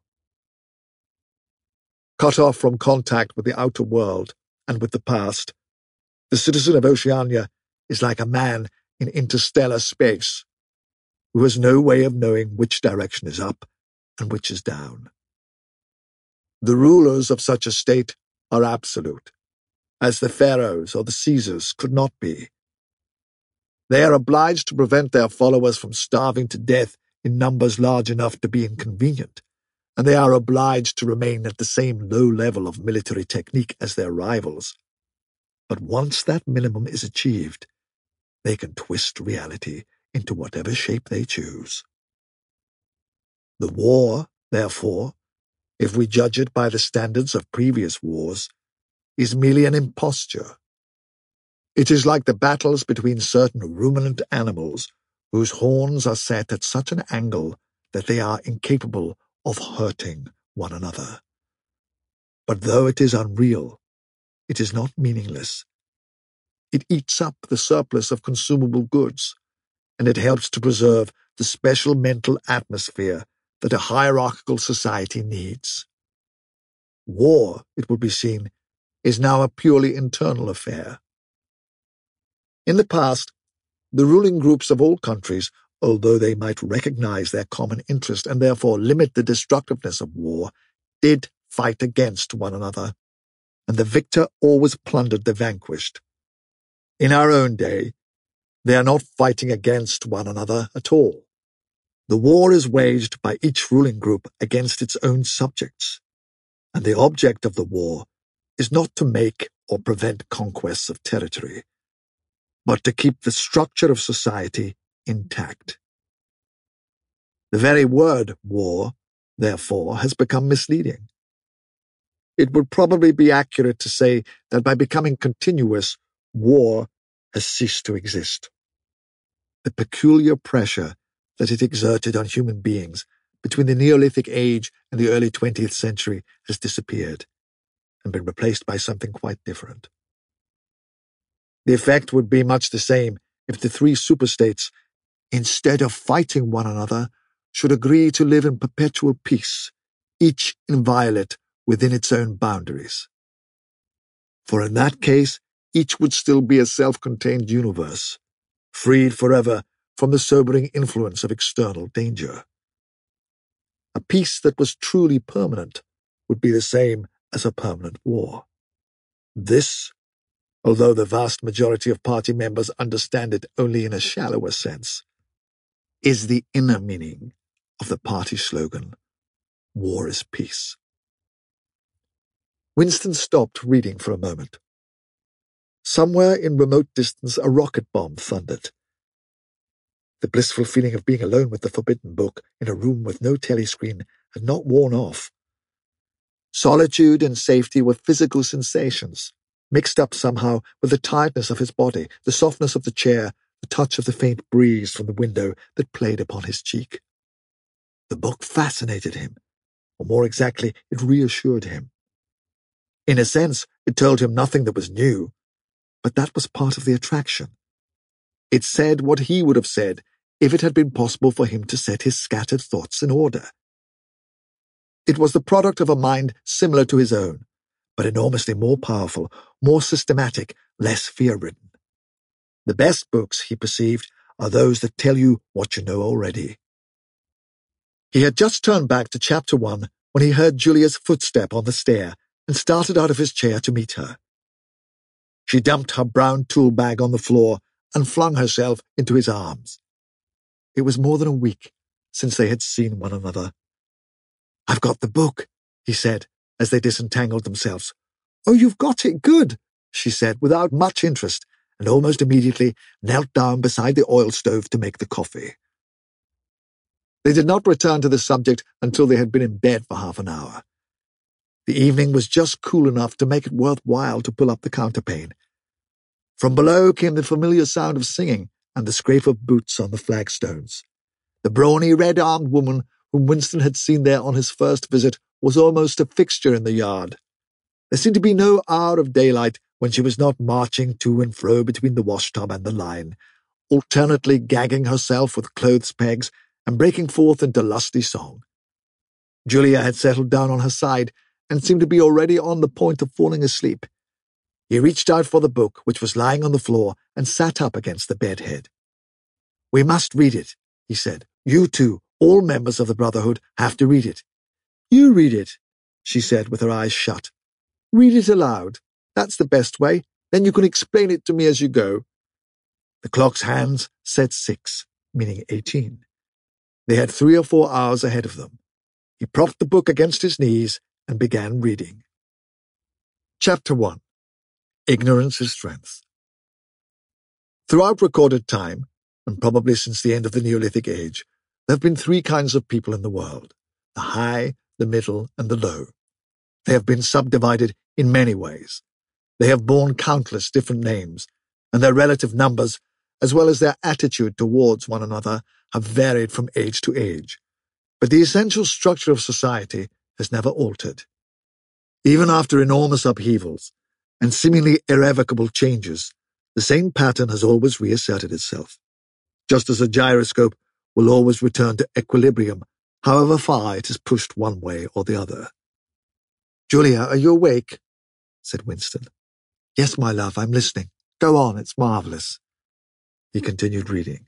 Cut off from contact with the outer world and with the past, the citizen of Oceania is like a man in interstellar space, who has no way of knowing which direction is up and which is down. The rulers of such a state are absolute, as the pharaohs or the Caesars could not be. They are obliged to prevent their followers from starving to death in numbers large enough to be inconvenient, and they are obliged to remain at the same low level of military technique as their rivals. But once that minimum is achieved, they can twist reality into whatever shape they choose. The war, therefore, if we judge it by the standards of previous wars, is merely an imposture. It is like the battles between certain ruminant animals whose horns are set at such an angle that they are incapable of hurting one another. But though it is unreal, it is not meaningless. It eats up the surplus of consumable goods, and it helps to preserve the special mental atmosphere that a hierarchical society needs. War, it will be seen, is now a purely internal affair. In the past, the ruling groups of all countries, although they might recognize their common interest and therefore limit the destructiveness of war, did fight against one another, and the victor always plundered the vanquished. In our own day, they are not fighting against one another at all. The war is waged by each ruling group against its own subjects, and the object of the war is not to make or prevent conquests of territory, but to keep the structure of society intact. The very word war, therefore, has become misleading. It would probably be accurate to say that by becoming continuous, war has ceased to exist. The peculiar pressure that it exerted on human beings between the Neolithic age and the early twentieth century has disappeared and been replaced by something quite different. The effect would be much the same if the three superstates, instead of fighting one another, should agree to live in perpetual peace, each inviolate within its own boundaries. For in that case, each would still be a self-contained universe, freed forever from the sobering influence of external danger. A peace that was truly permanent would be the same as a permanent war. This, although the vast majority of party members understand it only in a shallower sense, is the inner meaning of the party slogan, "War is peace." Winston stopped reading for a moment. Somewhere in remote distance a rocket bomb thundered. The blissful feeling of being alone with the forbidden book in a room with no telescreen had not worn off. Solitude and safety were physical sensations, mixed up somehow with the tiredness of his body, the softness of the chair, the touch of the faint breeze from the window that played upon his cheek. The book fascinated him, or more exactly, it reassured him. In a sense, it told him nothing that was new, but that was part of the attraction. It said what he would have said if it had been possible for him to set his scattered thoughts in order. It was the product of a mind similar to his own, but enormously more powerful, more systematic, less fear-ridden. The best books, he perceived, are those that tell you what you know already. He had just turned back to chapter one when he heard Julia's footstep on the stair and started out of his chair to meet her. She dumped her brown tool bag on the floor and flung herself into his arms. It was more than a week since they had seen one another. "I've got the book," he said, as they disentangled themselves. "Oh, you've got it, good," she said, without much interest, and almost immediately knelt down beside the oil stove to make the coffee. They did not return to the subject until they had been in bed for half an hour. The evening was just cool enough to make it worth while to pull up the counterpane. From below came the familiar sound of singing and the scrape of boots on the flagstones. The brawny, red-armed woman whom Winston had seen there on his first visit was almost a fixture in the yard. There seemed to be no hour of daylight when she was not marching to and fro between the washtub and the line, alternately gagging herself with clothes pegs and breaking forth into lusty song. Julia had settled down on her side and seemed to be already on the point of falling asleep. He reached out for the book, which was lying on the floor, and sat up against the bedhead. "We must read it," he said. "You two, all members of the Brotherhood, have to read it." "You read it," she said with her eyes shut. "Read it aloud. That's the best way. Then you can explain it to me as you go." The clock's hands said six, meaning eighteen. They had three or four hours ahead of them. He propped the book against his knees and began reading. Chapter one. Ignorance is Strength. Throughout recorded time, and probably since the end of the Neolithic Age, there have been three kinds of people in the world: the high, the middle, and the low. They have been subdivided in many ways. They have borne countless different names, and their relative numbers, as well as their attitude towards one another, have varied from age to age. But the essential structure of society has never altered. Even after enormous upheavals and seemingly irrevocable changes, the same pattern has always reasserted itself, just as a gyroscope will always return to equilibrium, however far it is pushed one way or the other. "Julia, are you awake?" said Winston. "Yes, my love, I'm listening. Go on, it's marvelous." He continued reading.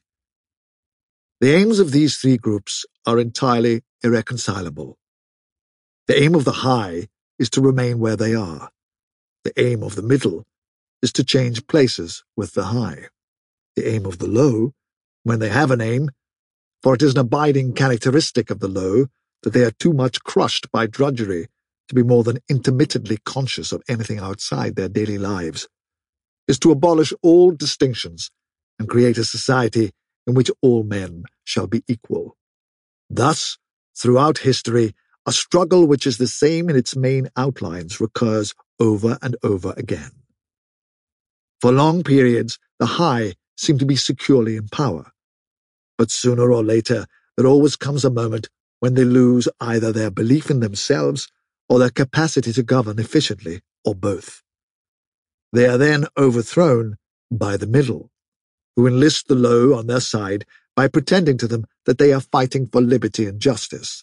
The aims of these three groups are entirely irreconcilable. The aim of the high is to remain where they are. The aim of the middle is to change places with the high. The aim of the low, when they have an aim, for it is an abiding characteristic of the low that they are too much crushed by drudgery to be more than intermittently conscious of anything outside their daily lives, is to abolish all distinctions and create a society in which all men shall be equal. Thus, throughout history, a struggle which is the same in its main outlines recurs over and over again. For long periods, the high seem to be securely in power, but sooner or later there always comes a moment when they lose either their belief in themselves or their capacity to govern efficiently, or both. They are then overthrown by the middle, who enlist the low on their side by pretending to them that they are fighting for liberty and justice.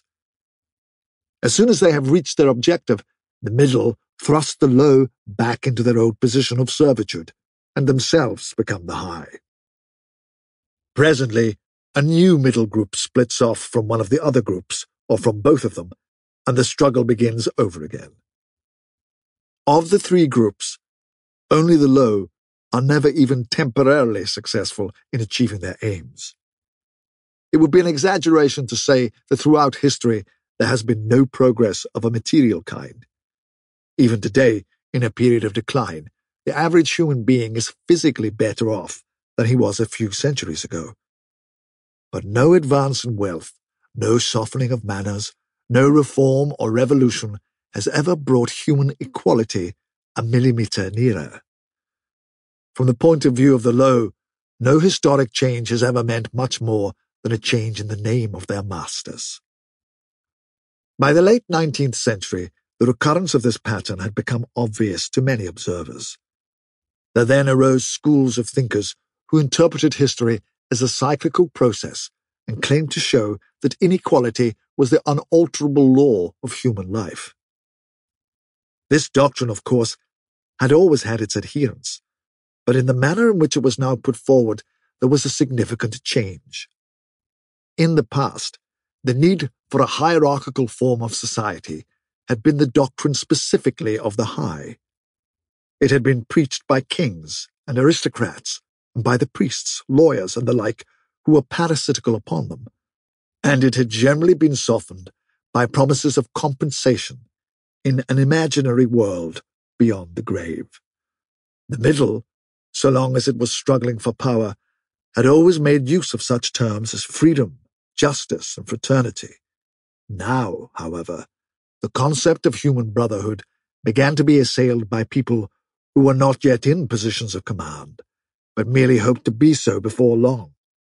As soon as they have reached their objective, the middle thrust the low back into their old position of servitude, and themselves become the high. Presently, a new middle group splits off from one of the other groups, or from both of them, and the struggle begins over again. Of the three groups, only the low are never even temporarily successful in achieving their aims. It would be an exaggeration to say that throughout history there has been no progress of a material kind. Even today, in a period of decline, the average human being is physically better off than he was a few centuries ago. But no advance in wealth, no softening of manners, no reform or revolution has ever brought human equality a millimetre nearer. From the point of view of the low, no historic change has ever meant much more than a change in the name of their masters. By the late nineteenth century, the recurrence of this pattern had become obvious to many observers. There then arose schools of thinkers who interpreted history as a cyclical process and claimed to show that inequality was the unalterable law of human life. This doctrine, of course, had always had its adherents, but in the manner in which it was now put forward, there was a significant change. In the past, the need for a hierarchical form of society had been the doctrine specifically of the high. It had been preached by kings and aristocrats, and by the priests, lawyers, and the like, who were parasitical upon them, and it had generally been softened by promises of compensation in an imaginary world beyond the grave. The middle, so long as it was struggling for power, had always made use of such terms as freedom, justice, and fraternity. Now, however, the concept of human brotherhood began to be assailed by people who were not yet in positions of command, but merely hoped to be so before long.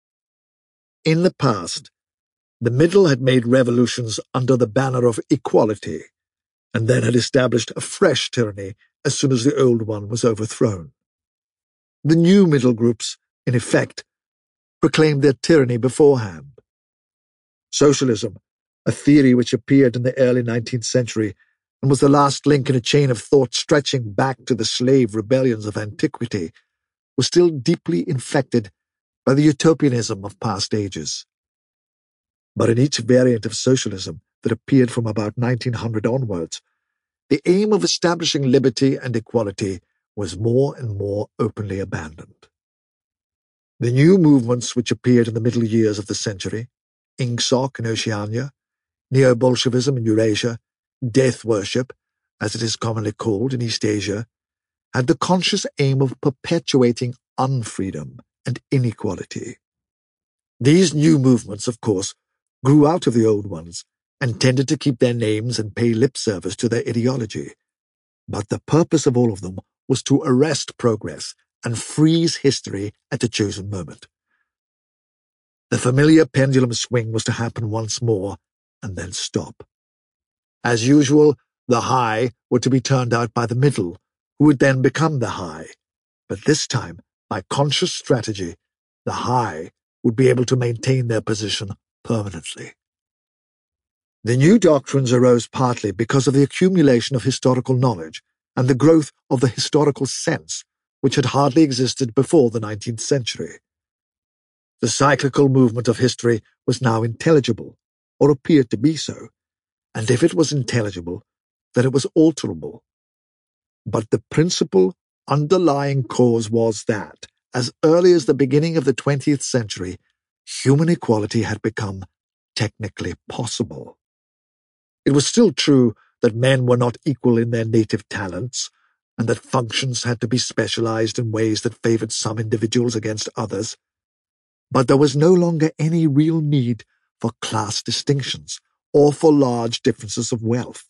In the past, the middle had made revolutions under the banner of equality, and then had established a fresh tyranny as soon as the old one was overthrown. The new middle groups, in effect, proclaimed their tyranny beforehand. Socialism, a theory which appeared in the early nineteenth century and was the last link in a chain of thought stretching back to the slave rebellions of antiquity, was still deeply infected by the utopianism of past ages. But in each variant of socialism that appeared from about nineteen hundred onwards, the aim of establishing liberty and equality was more and more openly abandoned. The new movements which appeared in the middle years of the century, Ingsoc in Oceania, Neo-Bolshevism in Eurasia, death worship, as it is commonly called in East Asia, had the conscious aim of perpetuating unfreedom and inequality. These new movements, of course, grew out of the old ones and tended to keep their names and pay lip service to their ideology. But the purpose of all of them was to arrest progress and freeze history at the chosen moment. The familiar pendulum swing was to happen once more and then stop. As usual, the high were to be turned out by the middle, who would then become the high. But this time, by conscious strategy, the high would be able to maintain their position permanently. The new doctrines arose partly because of the accumulation of historical knowledge and the growth of the historical sense, which had hardly existed before the nineteenth century. The cyclical movement of history was now intelligible, or appeared to be so, and if it was intelligible, then it was alterable. But the principal underlying cause was that, as early as the beginning of the twentieth century, human equality had become technically possible. It was still true that men were not equal in their native talents, and that functions had to be specialized in ways that favored some individuals against others. But there was no longer any real need for class distinctions or for large differences of wealth.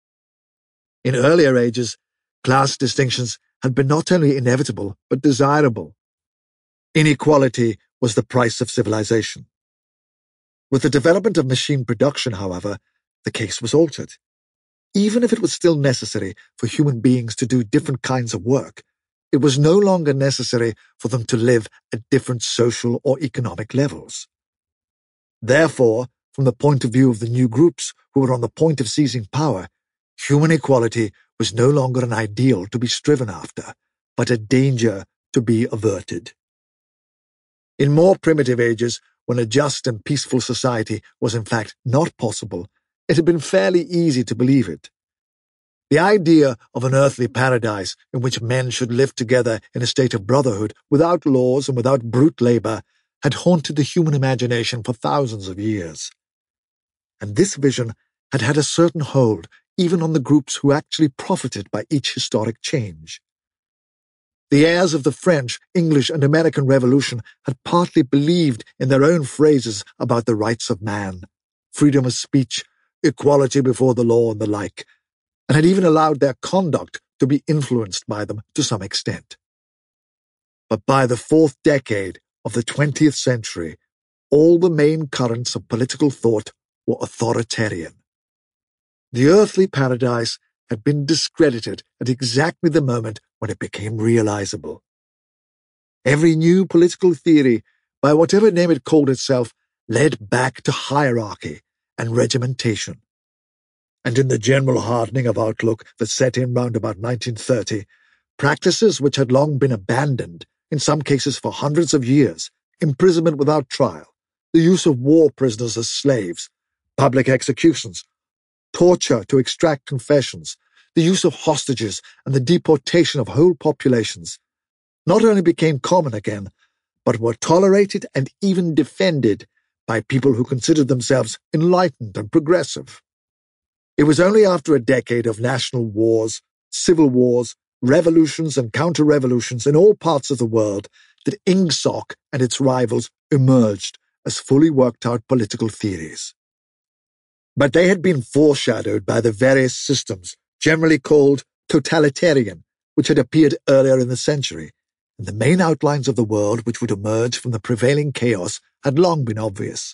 In earlier ages, class distinctions had been not only inevitable but desirable. Inequality was the price of civilization. With the development of machine production, however, the case was altered. Even if it was still necessary for human beings to do different kinds of work, it was no longer necessary for them to live at different social or economic levels. Therefore, from the point of view of the new groups who were on the point of seizing power, human equality was no longer an ideal to be striven after, but a danger to be averted. In more primitive ages, when a just and peaceful society was in fact not possible, it had been fairly easy to believe it. The idea of an earthly paradise in which men should live together in a state of brotherhood, without laws and without brute labor, had haunted the human imagination for thousands of years. And this vision had had a certain hold even on the groups who actually profited by each historic change. The heirs of the French, English, and American Revolution had partly believed in their own phrases about the rights of man, freedom of speech, equality before the law, and the like, and had even allowed their conduct to be influenced by them to some extent. But by the fourth decade of the twentieth century, all the main currents of political thought were authoritarian. The earthly paradise had been discredited at exactly the moment when it became realizable. Every new political theory, by whatever name it called itself, led back to hierarchy and regimentation. And in the general hardening of outlook that set in round about nineteen thirty, practices which had long been abandoned, in some cases for hundreds of years, imprisonment without trial, the use of war prisoners as slaves, public executions, torture to extract confessions, the use of hostages, and the deportation of whole populations, not only became common again, but were tolerated and even defended by people who considered themselves enlightened and progressive. It was only after a decade of national wars, civil wars, revolutions and counter-revolutions in all parts of the world that INGSOC and its rivals emerged as fully worked-out political theories. But they had been foreshadowed by the various systems, generally called totalitarian, which had appeared earlier in the century, and the main outlines of the world which would emerge from the prevailing chaos had long been obvious.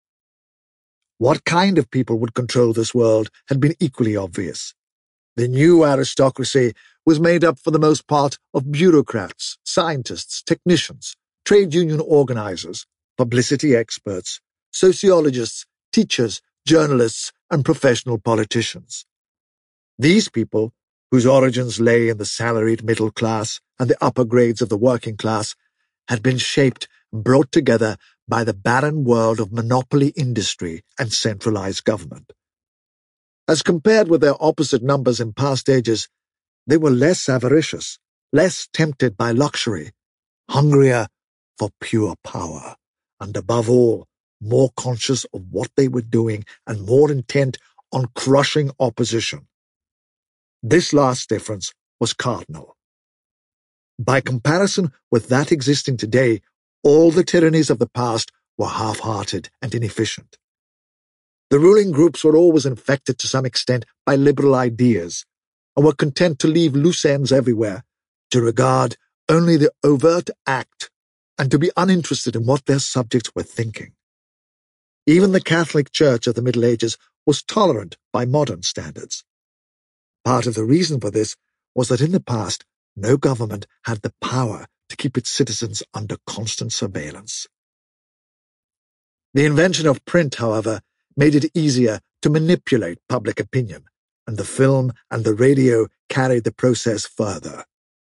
What kind of people would control this world had been equally obvious. The new aristocracy was made up for the most part of bureaucrats, scientists, technicians, trade union organizers, publicity experts, sociologists, teachers, journalists, and professional politicians. These people, whose origins lay in the salaried middle class and the upper grades of the working class, had been shaped and brought together by the barren world of monopoly industry and centralized government. As compared with their opposite numbers in past ages, they were less avaricious, less tempted by luxury, hungrier for pure power, and above all, more conscious of what they were doing and more intent on crushing opposition. This last difference was cardinal. By comparison with that existing today, all the tyrannies of the past were half-hearted and inefficient. The ruling groups were always infected to some extent by liberal ideas, and were content to leave loose ends everywhere, to regard only the overt act, and to be uninterested in what their subjects were thinking. Even the Catholic Church of the Middle Ages was tolerant by modern standards. Part of the reason for this was that in the past, no government had the power to keep its citizens under constant surveillance. The invention of print, however, made it easier to manipulate public opinion, and the film and the radio carried the process further.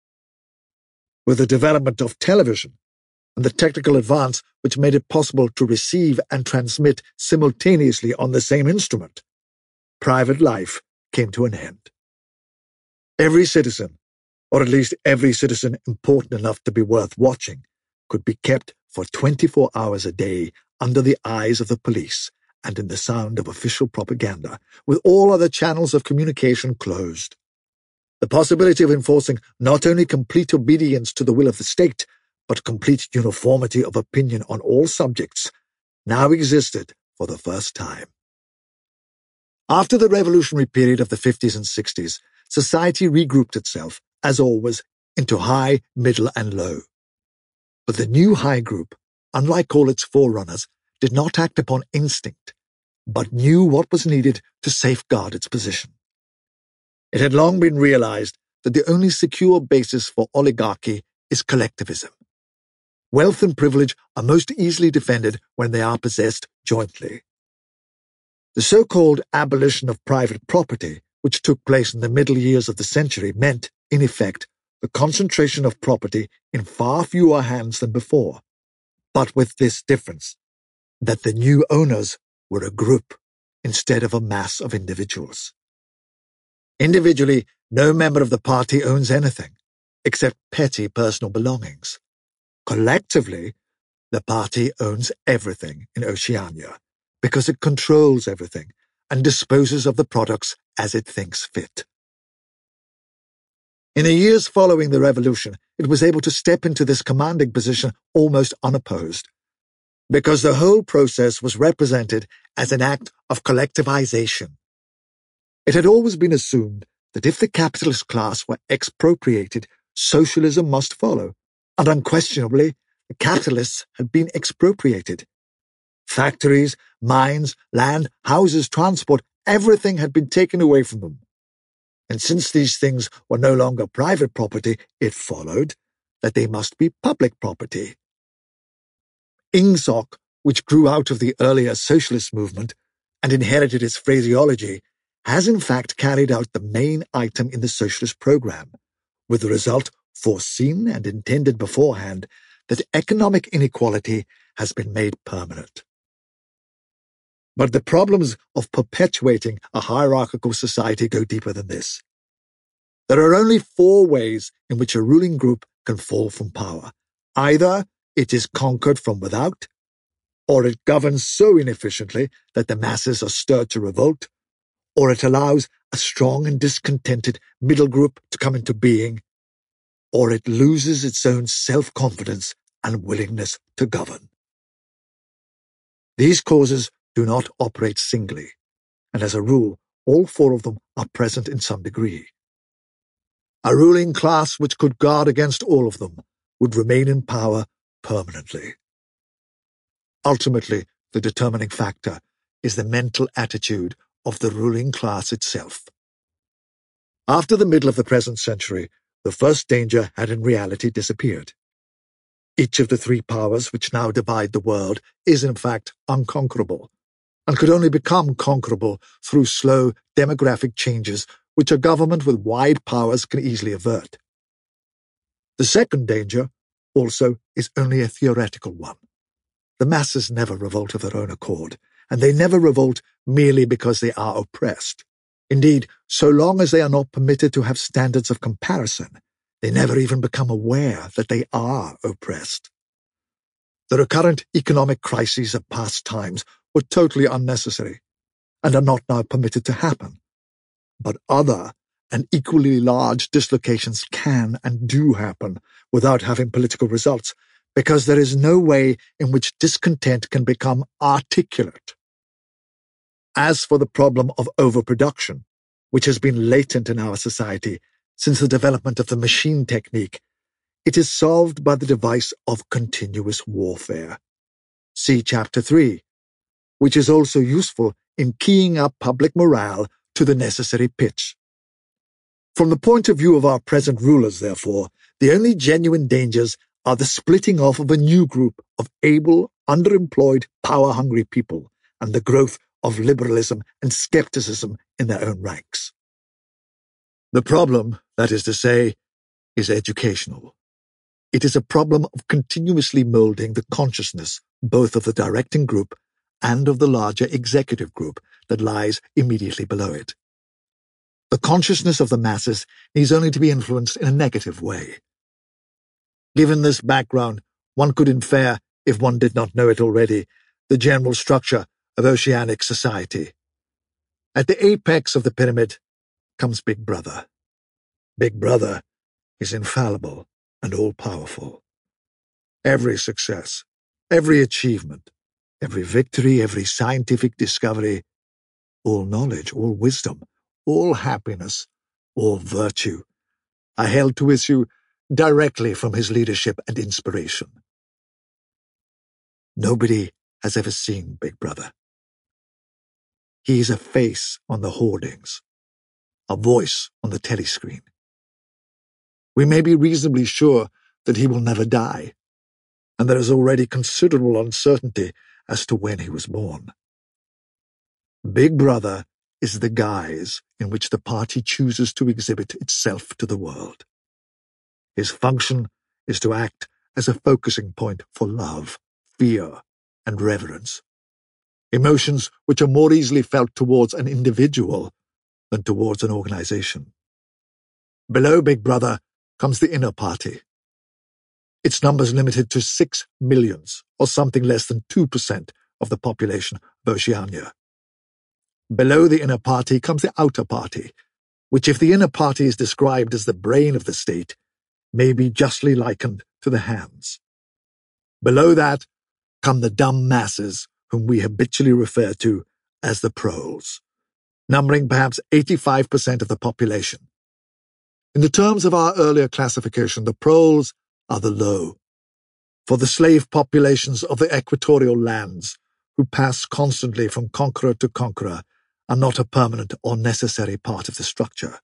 With the development of television and the technical advance which made it possible to receive and transmit simultaneously on the same instrument, private life came to an end. Every citizen, or at least every citizen important enough to be worth watching, could be kept for twenty-four hours a day under the eyes of the police and in the sound of official propaganda, with all other channels of communication closed. The possibility of enforcing not only complete obedience to the will of the state, but complete uniformity of opinion on all subjects, now existed for the first time. After the revolutionary period of the fifties and sixties, society regrouped itself, as always, into high, middle, and low. But the new high group, unlike all its forerunners, did not act upon instinct, but knew what was needed to safeguard its position. It had long been realized that the only secure basis for oligarchy is collectivism. Wealth and privilege are most easily defended when they are possessed jointly. The so-called abolition of private property, which took place in the middle years of the century, meant, in effect, the concentration of property in far fewer hands than before. but with this difference, that the new owners were a group instead of a mass of individuals. Individually, no member of the party owns anything, except petty personal belongings. Collectively, the party owns everything in Oceania, because it controls everything and disposes of the products as it thinks fit. In the years following the revolution, it was able to step into this commanding position almost unopposed, because the whole process was represented as an act of collectivization. It had always been assumed that if the capitalist class were expropriated, socialism must follow, and unquestionably, the capitalists had been expropriated. Factories, mines, land, houses, transport, everything had been taken away from them. And since these things were no longer private property, it followed that they must be public property. Ingsoc, which grew out of the earlier socialist movement and inherited its phraseology, has in fact carried out the main item in the socialist program, with the result foreseen and intended beforehand that economic inequality has been made permanent. But the problems of perpetuating a hierarchical society go deeper than this. There are only four ways in which a ruling group can fall from power. Either it is conquered from without, or it governs so inefficiently that the masses are stirred to revolt, or it allows a strong and discontented middle group to come into being, or it loses its own self-confidence and willingness to govern. These causes do not operate singly, and as a rule, all four of them are present in some degree. A ruling class which could guard against all of them would remain in power permanently. Ultimately, the determining factor is the mental attitude of the ruling class itself. After the middle of the present century, the first danger had in reality disappeared. Each of the three powers which now divide the world is in fact unconquerable, and could only become conquerable through slow demographic changes which a government with wide powers can easily avert. The second danger, also, is only a theoretical one. The masses never revolt of their own accord, and they never revolt merely because they are oppressed. Indeed, so long as they are not permitted to have standards of comparison, they never even become aware that they are oppressed. The recurrent economic crises of past times were totally unnecessary, and are not now permitted to happen. But other and equally large dislocations can and do happen without having political results, because there is no way in which discontent can become articulate. As for the problem of overproduction, which has been latent in our society since the development of the machine technique, it is solved by the device of continuous warfare. See Chapter three, which is also useful in keying up public morale to the necessary pitch. From the point of view of our present rulers, therefore, the only genuine dangers are the splitting off of a new group of able, underemployed, power-hungry people, and the growth of liberalism and skepticism in their own ranks. The problem, that is to say, is educational. It is a problem of continuously molding the consciousness both of the directing group and of the larger executive group that lies immediately below it. The consciousness of the masses needs only to be influenced in a negative way. Given this background, one could infer, if one did not know it already, the general structure of oceanic society. At the apex of the pyramid comes Big Brother. Big Brother is infallible and all-powerful. Every success, every achievement, every victory, every scientific discovery, all knowledge, all wisdom, all happiness, all virtue, are held to issue directly from his leadership and inspiration. Nobody has ever seen Big Brother. He is a face on the hoardings, a voice on the telescreen. We may be reasonably sure that he will never die, and there is already considerable uncertainty as to when he was born. Big Brother is the guise in which the party chooses to exhibit itself to the world. His function is to act as a focusing point for love, fear, and reverence. Emotions which are more easily felt towards an individual than towards an organization. Below Big Brother comes the inner party. Its numbers limited to six millions, or something less than two percent of the population of Oceania. Below the inner party comes the outer party, which, if the inner party is described as the brain of the state, may be justly likened to the hands. Below that come the dumb masses whom we habitually refer to as the proles, numbering perhaps eighty-five percent of the population. In the terms of our earlier classification, the proles are the low, for the slave populations of the equatorial lands, who pass constantly from conqueror to conqueror, are not a permanent or necessary part of the structure.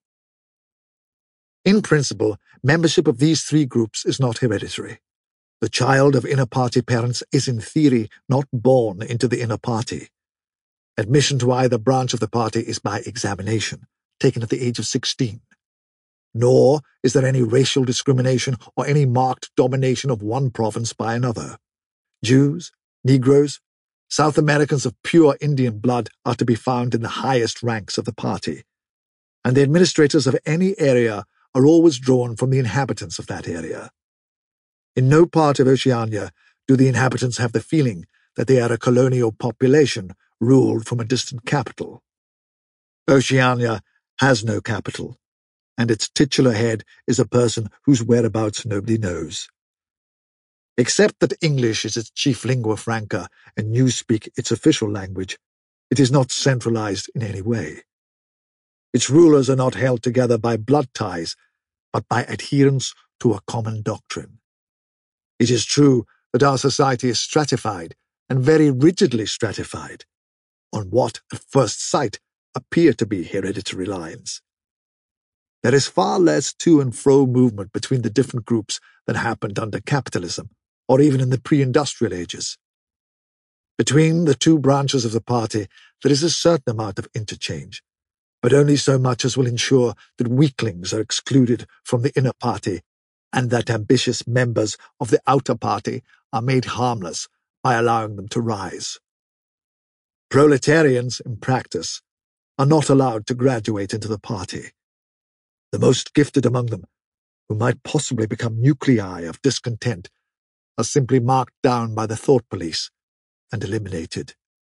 In principle, membership of these three groups is not hereditary. The child of inner party parents is in theory not born into the inner party. Admission to either branch of the party is by examination, taken at the age of sixteen. Nor is there any racial discrimination or any marked domination of one province by another. Jews, Negroes, South Americans of pure Indian blood are to be found in the highest ranks of the party, and the administrators of any area are always drawn from the inhabitants of that area. In no part of Oceania do the inhabitants have the feeling that they are a colonial population ruled from a distant capital. Oceania has no capital, and its titular head is a person whose whereabouts nobody knows. Except that English is its chief lingua franca and Newspeak its official language, it is not centralized in any way. Its rulers are not held together by blood ties, but by adherence to a common doctrine. It is true that our society is stratified, and very rigidly stratified, on what, at first sight, appear to be hereditary lines. There is far less to and fro movement between the different groups than happened under capitalism, or even in the pre-industrial ages. Between the two branches of the party there is a certain amount of interchange, but only so much as will ensure that weaklings are excluded from the inner party and that ambitious members of the outer party are made harmless by allowing them to rise. Proletarians, in practice, are not allowed to graduate into the party. The most gifted among them, who might possibly become nuclei of discontent, are simply marked down by the thought police and eliminated.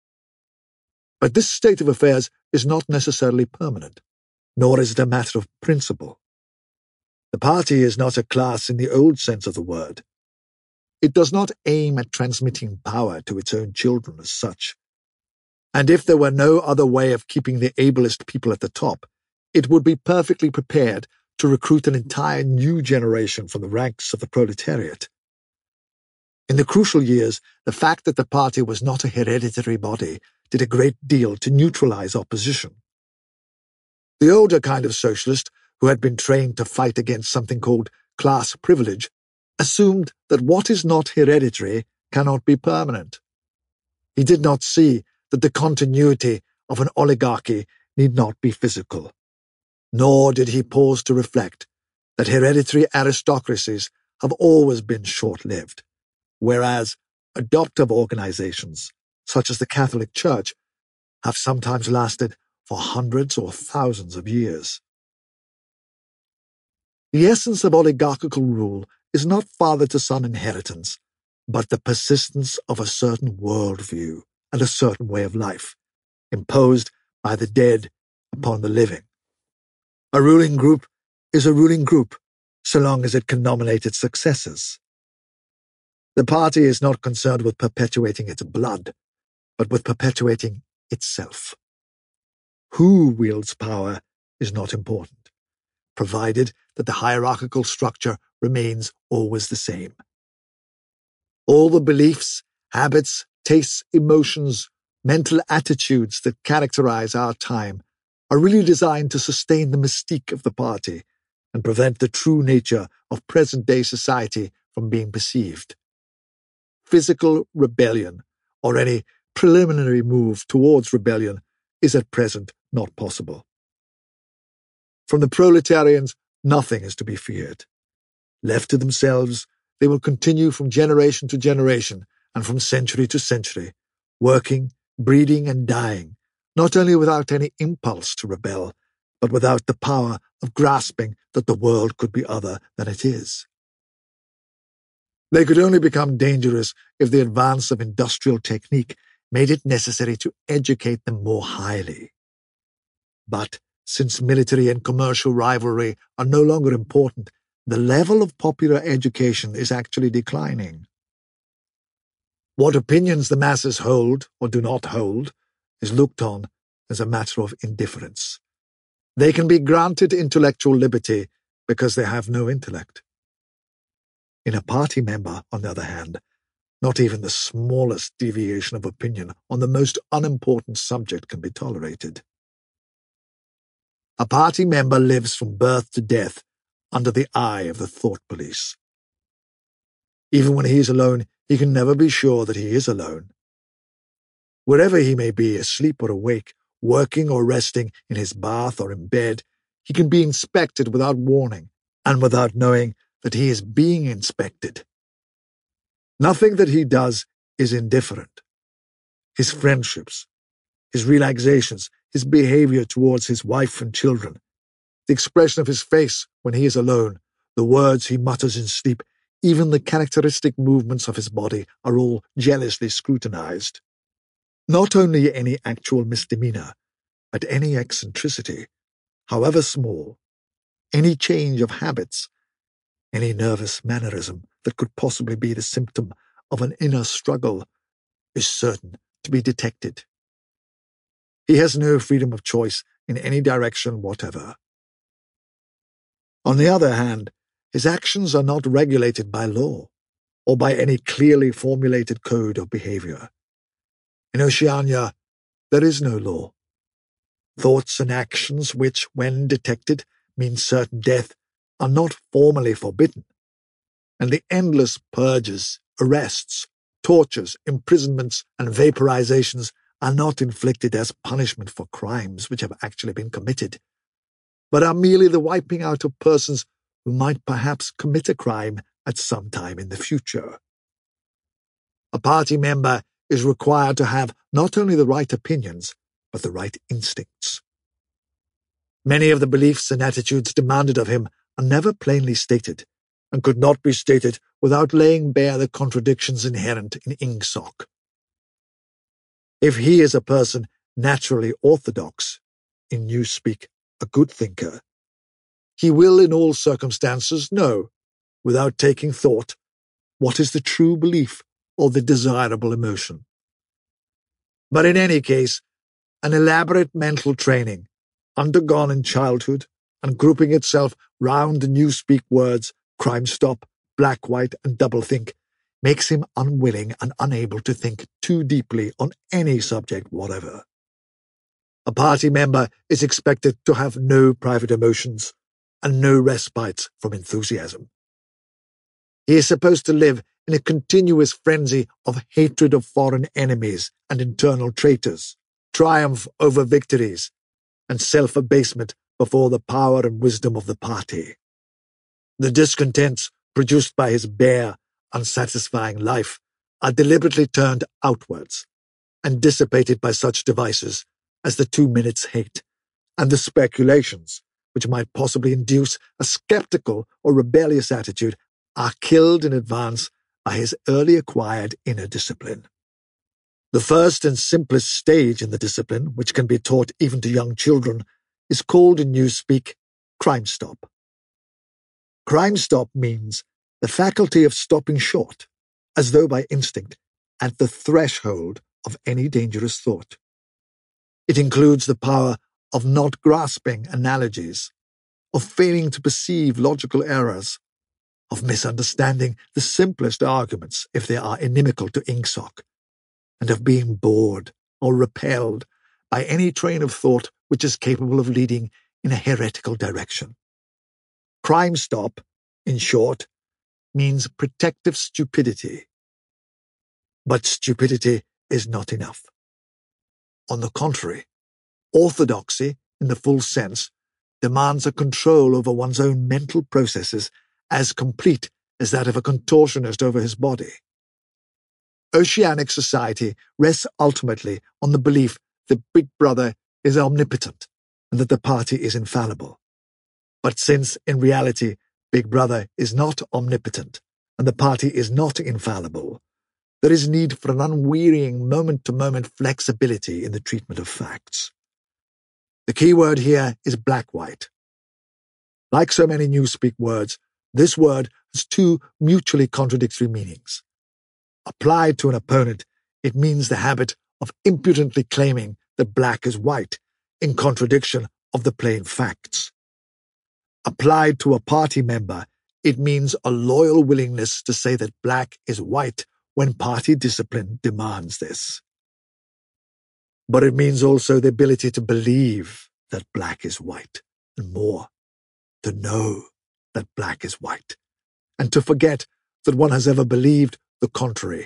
But this state of affairs is not necessarily permanent, nor is it a matter of principle. The party is not a class in the old sense of the word. It does not aim at transmitting power to its own children as such. And if there were no other way of keeping the ablest people at the top, it would be perfectly prepared to recruit an entire new generation from the ranks of the proletariat. In the crucial years, the fact that the party was not a hereditary body did a great deal to neutralize opposition. The older kind of socialist, who had been trained to fight against something called class privilege, assumed that what is not hereditary cannot be permanent. He did not see that the continuity of an oligarchy need not be physical. Nor did he pause to reflect that hereditary aristocracies have always been short-lived, whereas adoptive organizations, such as the Catholic Church, have sometimes lasted for hundreds or thousands of years. The essence of oligarchical rule is not father-to-son inheritance, but the persistence of a certain worldview and a certain way of life, imposed by the dead upon the living. A ruling group is a ruling group, so long as it can nominate its successors. The party is not concerned with perpetuating its blood, but with perpetuating itself. Who wields power is not important, provided that the hierarchical structure remains always the same. All the beliefs, habits, tastes, emotions, mental attitudes that characterize our time are really designed to sustain the mystique of the party and prevent the true nature of present-day society from being perceived. Physical rebellion, or any preliminary move towards rebellion, is at present not possible. From the proletarians, nothing is to be feared. Left to themselves, they will continue from generation to generation and from century to century, working, breeding, and dying, not only without any impulse to rebel, but without the power of grasping that the world could be other than it is. They could only become dangerous if the advance of industrial technique made it necessary to educate them more highly. But since military and commercial rivalry are no longer important, the level of popular education is actually declining. What opinions the masses hold or do not hold is looked on as a matter of indifference. They can be granted intellectual liberty because they have no intellect. In a party member, on the other hand, not even the smallest deviation of opinion on the most unimportant subject can be tolerated. A party member lives from birth to death under the eye of the thought police. Even when he is alone, he can never be sure that he is alone. Wherever he may be, asleep or awake, working or resting, in his bath or in bed, he can be inspected without warning and without knowing that he is being inspected. Nothing that he does is indifferent. His friendships, his relaxations, his behavior towards his wife and children, the expression of his face when he is alone, the words he mutters in sleep, even the characteristic movements of his body are all jealously scrutinized. Not only any actual misdemeanor, but any eccentricity, however small, any change of habits, any nervous mannerism that could possibly be the symptom of an inner struggle is certain to be detected. He has no freedom of choice in any direction whatever. On the other hand, his actions are not regulated by law or by any clearly formulated code of behavior. In Oceania, there is no law. Thoughts and actions which, when detected, mean certain death are not formally forbidden, and the endless purges, arrests, tortures, imprisonments, and vaporizations are not inflicted as punishment for crimes which have actually been committed, but are merely the wiping out of persons who might perhaps commit a crime at some time in the future. A party member is required to have not only the right opinions, but the right instincts. Many of the beliefs and attitudes demanded of him are never plainly stated, and could not be stated without laying bare the contradictions inherent in Ingsoc. If he is a person naturally orthodox, in newspeak, a good thinker, he will in all circumstances know, without taking thought, what is the true belief or the desirable emotion. But in any case, an elaborate mental training, undergone in childhood and grouping itself round the newspeak words crime stop, black white, and doublethink, makes him unwilling and unable to think too deeply on any subject whatever. A party member is expected to have no private emotions and no respites from enthusiasm. He is supposed to live in a continuous frenzy of hatred of foreign enemies and internal traitors, triumph over victories, and self-abasement before the power and wisdom of the party. The discontents produced by his bare, unsatisfying life are deliberately turned outwards and dissipated by such devices as the two minutes hate and the speculations which might possibly induce a skeptical or rebellious attitude are killed in advance by his early acquired inner discipline. The first and simplest stage in the discipline, which can be taught even to young children, is called in newspeak crime stop. Crime stop means the faculty of stopping short, as though by instinct, at the threshold of any dangerous thought. It includes the power of not grasping analogies, of failing to perceive logical errors, of misunderstanding the simplest arguments if they are inimical to Ingsoc, and of being bored or repelled by any train of thought which is capable of leading in a heretical direction. Crime stop, in short, means protective stupidity. But stupidity is not enough. On the contrary, orthodoxy, in the full sense, demands a control over one's own mental processes as complete as that of a contortionist over his body. Oceanic society rests ultimately on the belief that Big Brother is omnipotent and that the party is infallible. But since, in reality, Big Brother is not omnipotent and the party is not infallible, there is need for an unwearying moment-to-moment flexibility in the treatment of facts. The key word here is black-white. Like so many Newspeak words, this word has two mutually contradictory meanings. Applied to an opponent, it means the habit of impudently claiming that black is white, in contradiction of the plain facts. Applied to a party member, it means a loyal willingness to say that black is white when party discipline demands this. But it means also the ability to believe that black is white, and more, to know that black is white, and to forget that one has ever believed the contrary.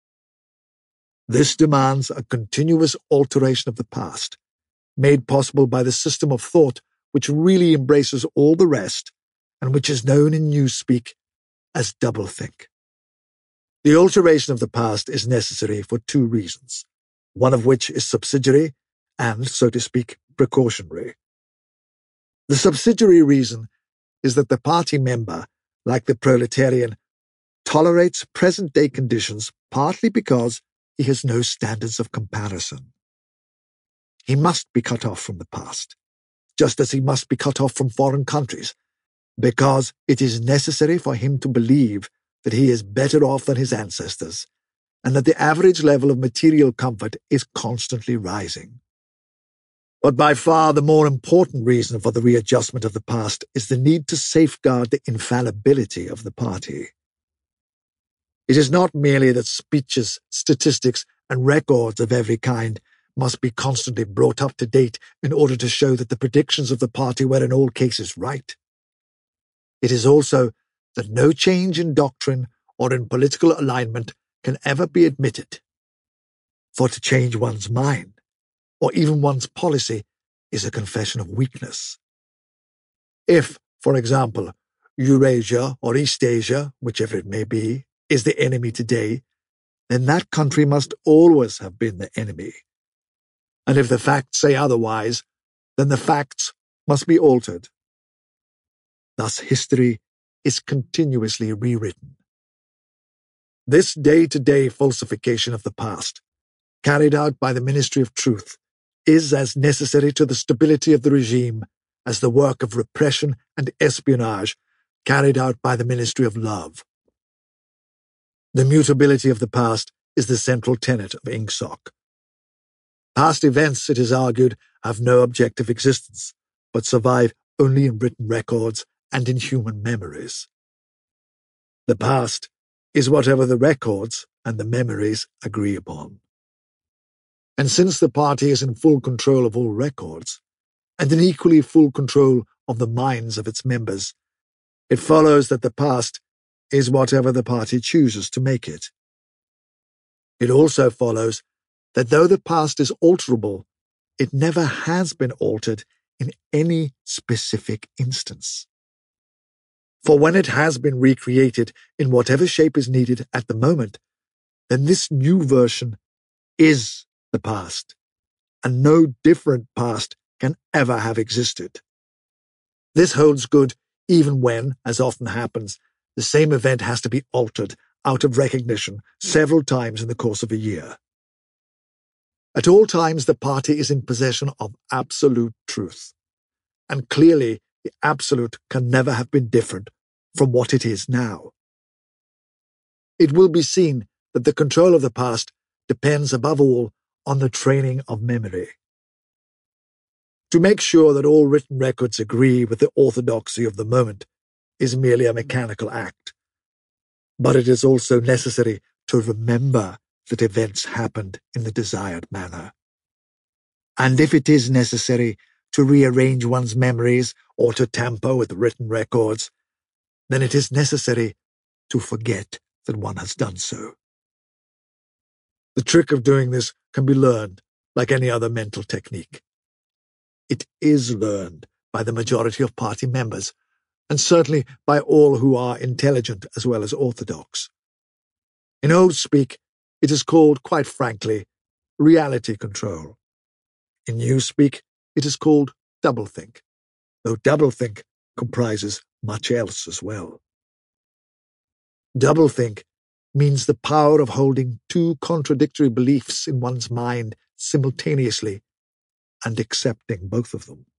This demands a continuous alteration of the past, made possible by the system of thought which really embraces all the rest and which is known in Newspeak as doublethink. The alteration of the past is necessary for two reasons, one of which is subsidiary and, so to speak, precautionary. The subsidiary reason is that the party member, like the proletarian, tolerates present-day conditions partly because he has no standards of comparison. He must be cut off from the past, just as he must be cut off from foreign countries, because it is necessary for him to believe that he is better off than his ancestors, and that the average level of material comfort is constantly rising. But by far the more important reason for the readjustment of the past is the need to safeguard the infallibility of the party. It is not merely that speeches, statistics, and records of every kind must be constantly brought up to date in order to show that the predictions of the party were in all cases right. It is also that no change in doctrine or in political alignment can ever be admitted. For to change one's mind, or even one's policy, is a confession of weakness. If, for example, Eurasia or Eastasia, whichever it may be, is the enemy today, then that country must always have been the enemy. And if the facts say otherwise, then the facts must be altered. Thus history is continuously rewritten. This day-to-day falsification of the past, carried out by the Ministry of Truth, is as necessary to the stability of the regime as the work of repression and espionage carried out by the Ministry of Love. The mutability of the past is the central tenet of INGSOC. Past events, it is argued, have no objective existence, but survive only in written records and in human memories. The past is whatever the records and the memories agree upon. And since the party is in full control of all records, and in equally full control of the minds of its members, it follows that the past is whatever the party chooses to make it. It also follows that though the past is alterable, it never has been altered in any specific instance. For when it has been recreated in whatever shape is needed at the moment, then this new version is the past, and no different past can ever have existed. This holds good even when, as often happens, the same event has to be altered out of recognition several times in the course of a year. At all times, the party is in possession of absolute truth, and clearly the absolute can never have been different from what it is now. It will be seen that the control of the past depends above all on the training of memory. To make sure that all written records agree with the orthodoxy of the moment is merely a mechanical act, but it is also necessary to remember that events happened in the desired manner. And if it is necessary to rearrange one's memories or to tamper with written records, then it is necessary to forget that one has done so. The trick of doing this can be learned like any other mental technique. It is learned by the majority of party members, and certainly by all who are intelligent as well as orthodox. In old speak, it is called, quite frankly, reality control. In newspeak, it is called doublethink, though doublethink comprises much else as well. Doublethink means the power of holding two contradictory beliefs in one's mind simultaneously and accepting both of them.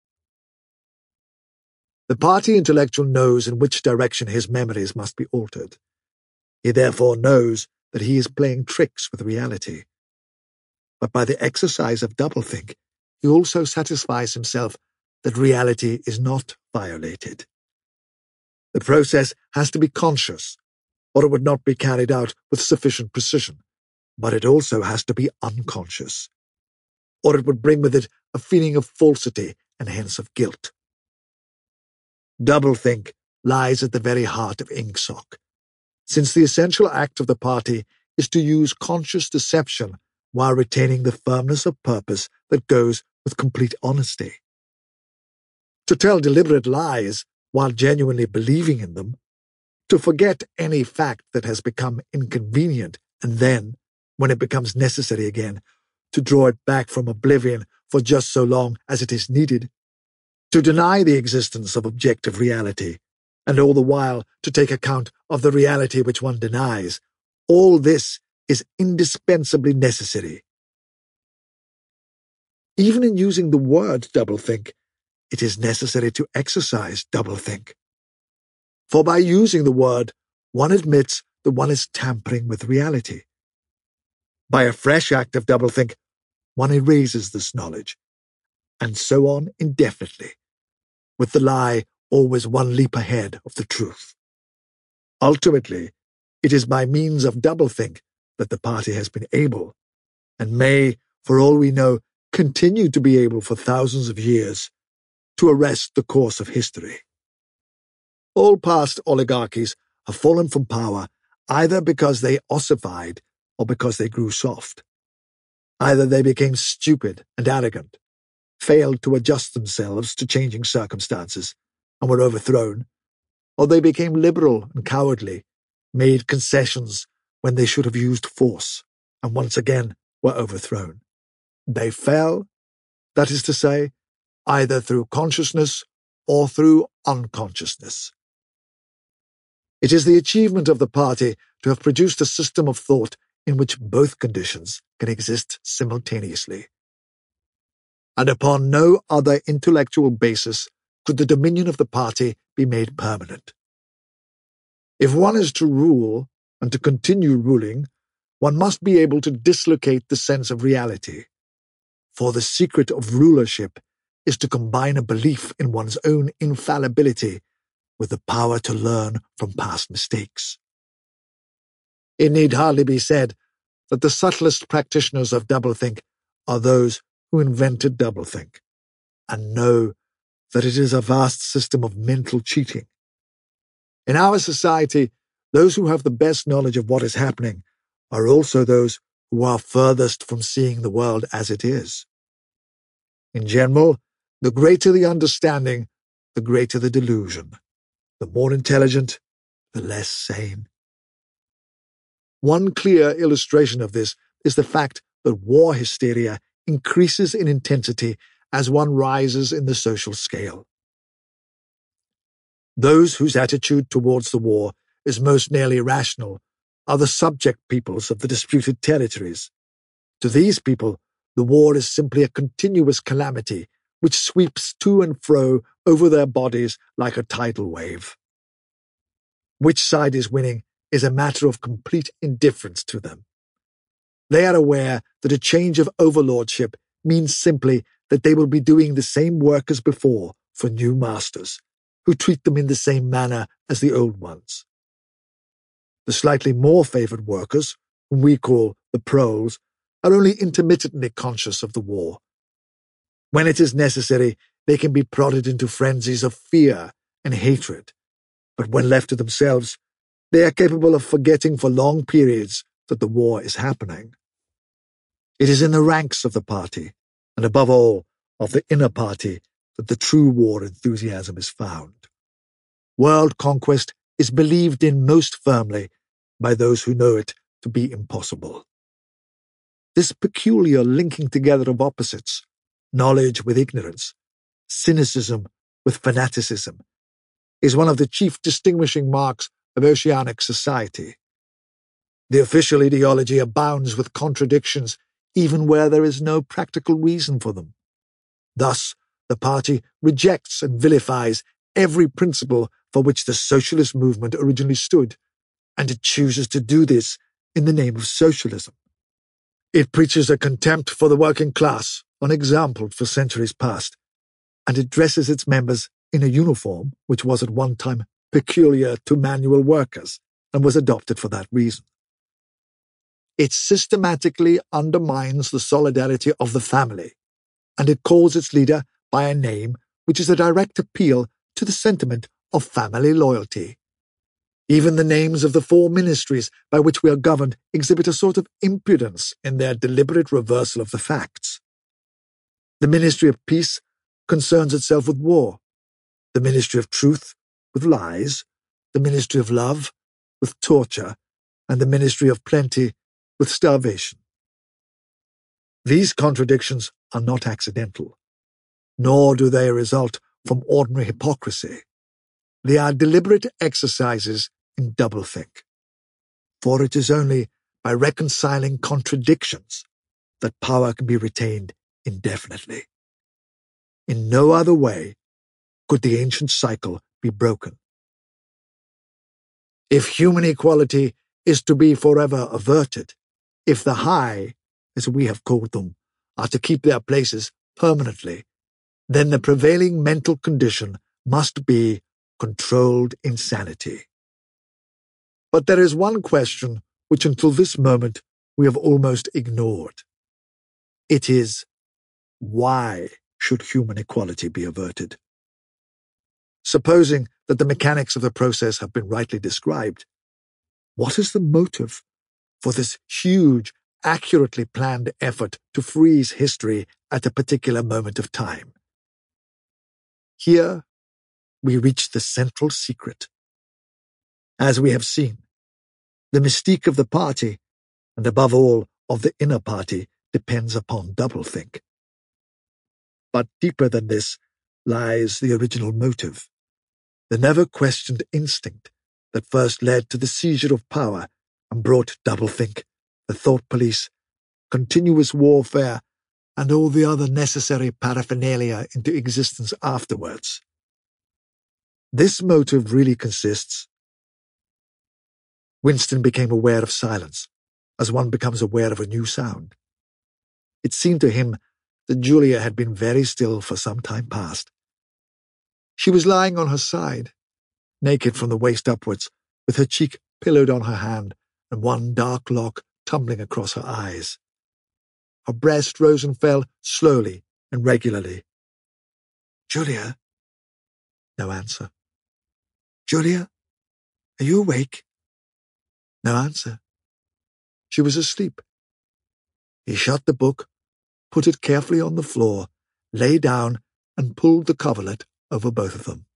The party intellectual knows in which direction his memories must be altered. He therefore knows that he is playing tricks with reality. But by the exercise of doublethink, he also satisfies himself that reality is not violated. The process has to be conscious, or it would not be carried out with sufficient precision, but it also has to be unconscious, or it would bring with it a feeling of falsity and hence of guilt. Doublethink lies at the very heart of Ingsoc, since the essential act of the party is to use conscious deception while retaining the firmness of purpose that goes with complete honesty. To tell deliberate lies while genuinely believing in them, to forget any fact that has become inconvenient, and then, when it becomes necessary again, to draw it back from oblivion for just so long as it is needed, to deny the existence of objective reality, and all the while to take account of the reality which one denies, all this is indispensably necessary. Even in using the word doublethink, it is necessary to exercise doublethink. For by using the word, one admits that one is tampering with reality. By a fresh act of doublethink, one erases this knowledge, and so on indefinitely, with the lie always one leap ahead of the truth. Ultimately, it is by means of doublethink that the party has been able, and may, for all we know, continue to be able for thousands of years, to arrest the course of history. All past oligarchies have fallen from power either because they ossified or because they grew soft. Either they became stupid and arrogant, failed to adjust themselves to changing circumstances, and were overthrown, or they became liberal and cowardly, made concessions when they should have used force, and once again were overthrown. They fell, that is to say, either through consciousness or through unconsciousness. It is the achievement of the party to have produced a system of thought in which both conditions can exist simultaneously. And upon no other intellectual basis could the dominion of the party be made permanent. If one is to rule and to continue ruling, one must be able to dislocate the sense of reality. For the secret of rulership is to combine a belief in one's own infallibility with the power to learn from past mistakes. It need hardly be said that the subtlest practitioners of doublethink are those who invented doublethink, and know that it is a vast system of mental cheating. In our society, those who have the best knowledge of what is happening are also those who are furthest from seeing the world as it is. In general, the greater the understanding, the greater the delusion. The more intelligent, the less sane. One clear illustration of this is the fact that war hysteria increases in intensity as one rises in the social scale. Those whose attitude towards the war is most nearly rational are the subject peoples of the disputed territories. To these people, the war is simply a continuous calamity which sweeps to and fro over their bodies like a tidal wave. Which side is winning is a matter of complete indifference to them. They are aware that a change of overlordship means simply that they will be doing the same work as before for new masters, who treat them in the same manner as the old ones. The slightly more favored workers, whom we call the proles, are only intermittently conscious of the war. When it is necessary, they can be prodded into frenzies of fear and hatred, but when left to themselves, they are capable of forgetting for long periods that the war is happening. It is in the ranks of the party, and above all, of the inner party, that the true war enthusiasm is found. World conquest is believed in most firmly by those who know it to be impossible. This peculiar linking together of opposites, knowledge with ignorance, cynicism with fanaticism, is one of the chief distinguishing marks of oceanic society. The official ideology abounds with contradictions even where there is no practical reason for them. Thus, the party rejects and vilifies every principle for which the socialist movement originally stood, and it chooses to do this in the name of socialism. It preaches a contempt for the working class, unexampled for centuries past, and it dresses its members in a uniform which was at one time peculiar to manual workers and was adopted for that reason. It systematically undermines the solidarity of the family, and it calls its leader by a name which is a direct appeal to the sentiment of family loyalty. Even the names of the four ministries by which we are governed exhibit a sort of impudence in their deliberate reversal of the facts. The Ministry of Peace concerns itself with war, the Ministry of Truth with lies, the Ministry of Love with torture, and the Ministry of Plenty with starvation. These contradictions are not accidental, nor do they result from ordinary hypocrisy. They are deliberate exercises in doublethink, for it is only by reconciling contradictions that power can be retained indefinitely. In no other way could the ancient cycle be broken. If human equality is to be forever averted, if the high, as we have called them, are to keep their places permanently, then the prevailing mental condition must be controlled insanity. But there is one question which until this moment we have almost ignored. It is, why should human equality be averted? Supposing that the mechanics of the process have been rightly described, what is the motive for this huge, accurately planned effort to freeze history at a particular moment of time? Here we reach the central secret. As we have seen, the mystique of the party, and above all of the inner party, depends upon doublethink. But deeper than this lies the original motive, the never-questioned instinct that first led to the seizure of power and brought doublethink, the thought police, continuous warfare, and all the other necessary paraphernalia into existence afterwards. This motive really consists. Winston became aware of silence, as one becomes aware of a new sound. It seemed to him that Julia had been very still for some time past. She was lying on her side, naked from the waist upwards, with her cheek pillowed on her hand and one dark lock tumbling across her eyes. Her breast rose and fell slowly and regularly. "Julia?" No answer. "Julia, are you awake?" No answer. She was asleep. He shut the book, put it carefully on the floor, lay down, and pulled the coverlet over both of them.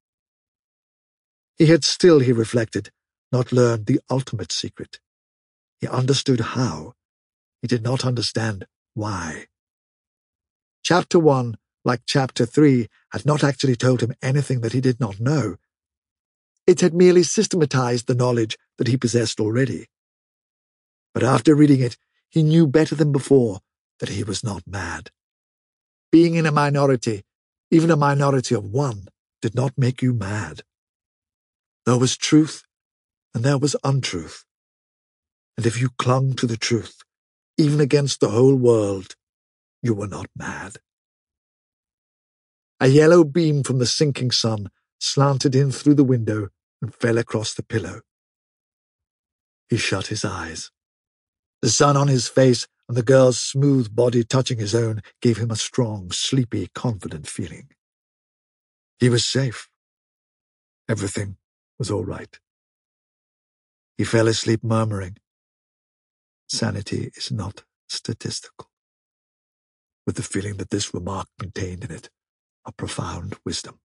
He had still, he reflected, not learned the ultimate secret. He understood how. He did not understand why. Chapter one, like Chapter three, had not actually told him anything that he did not know. It had merely systematized the knowledge that he possessed already. But after reading it, he knew better than before that he was not mad. Being in a minority, even a minority of one, did not make you mad. There was truth, and there was untruth. And if you clung to the truth, even against the whole world, you were not mad. A yellow beam from the sinking sun slanted in through the window and fell across the pillow. He shut his eyes. The sun on his face and the girl's smooth body touching his own gave him a strong, sleepy, confident feeling. He was safe. Everything was all right. He fell asleep murmuring, "Sanity is not statistical," with the feeling that this remark contained in it a profound wisdom.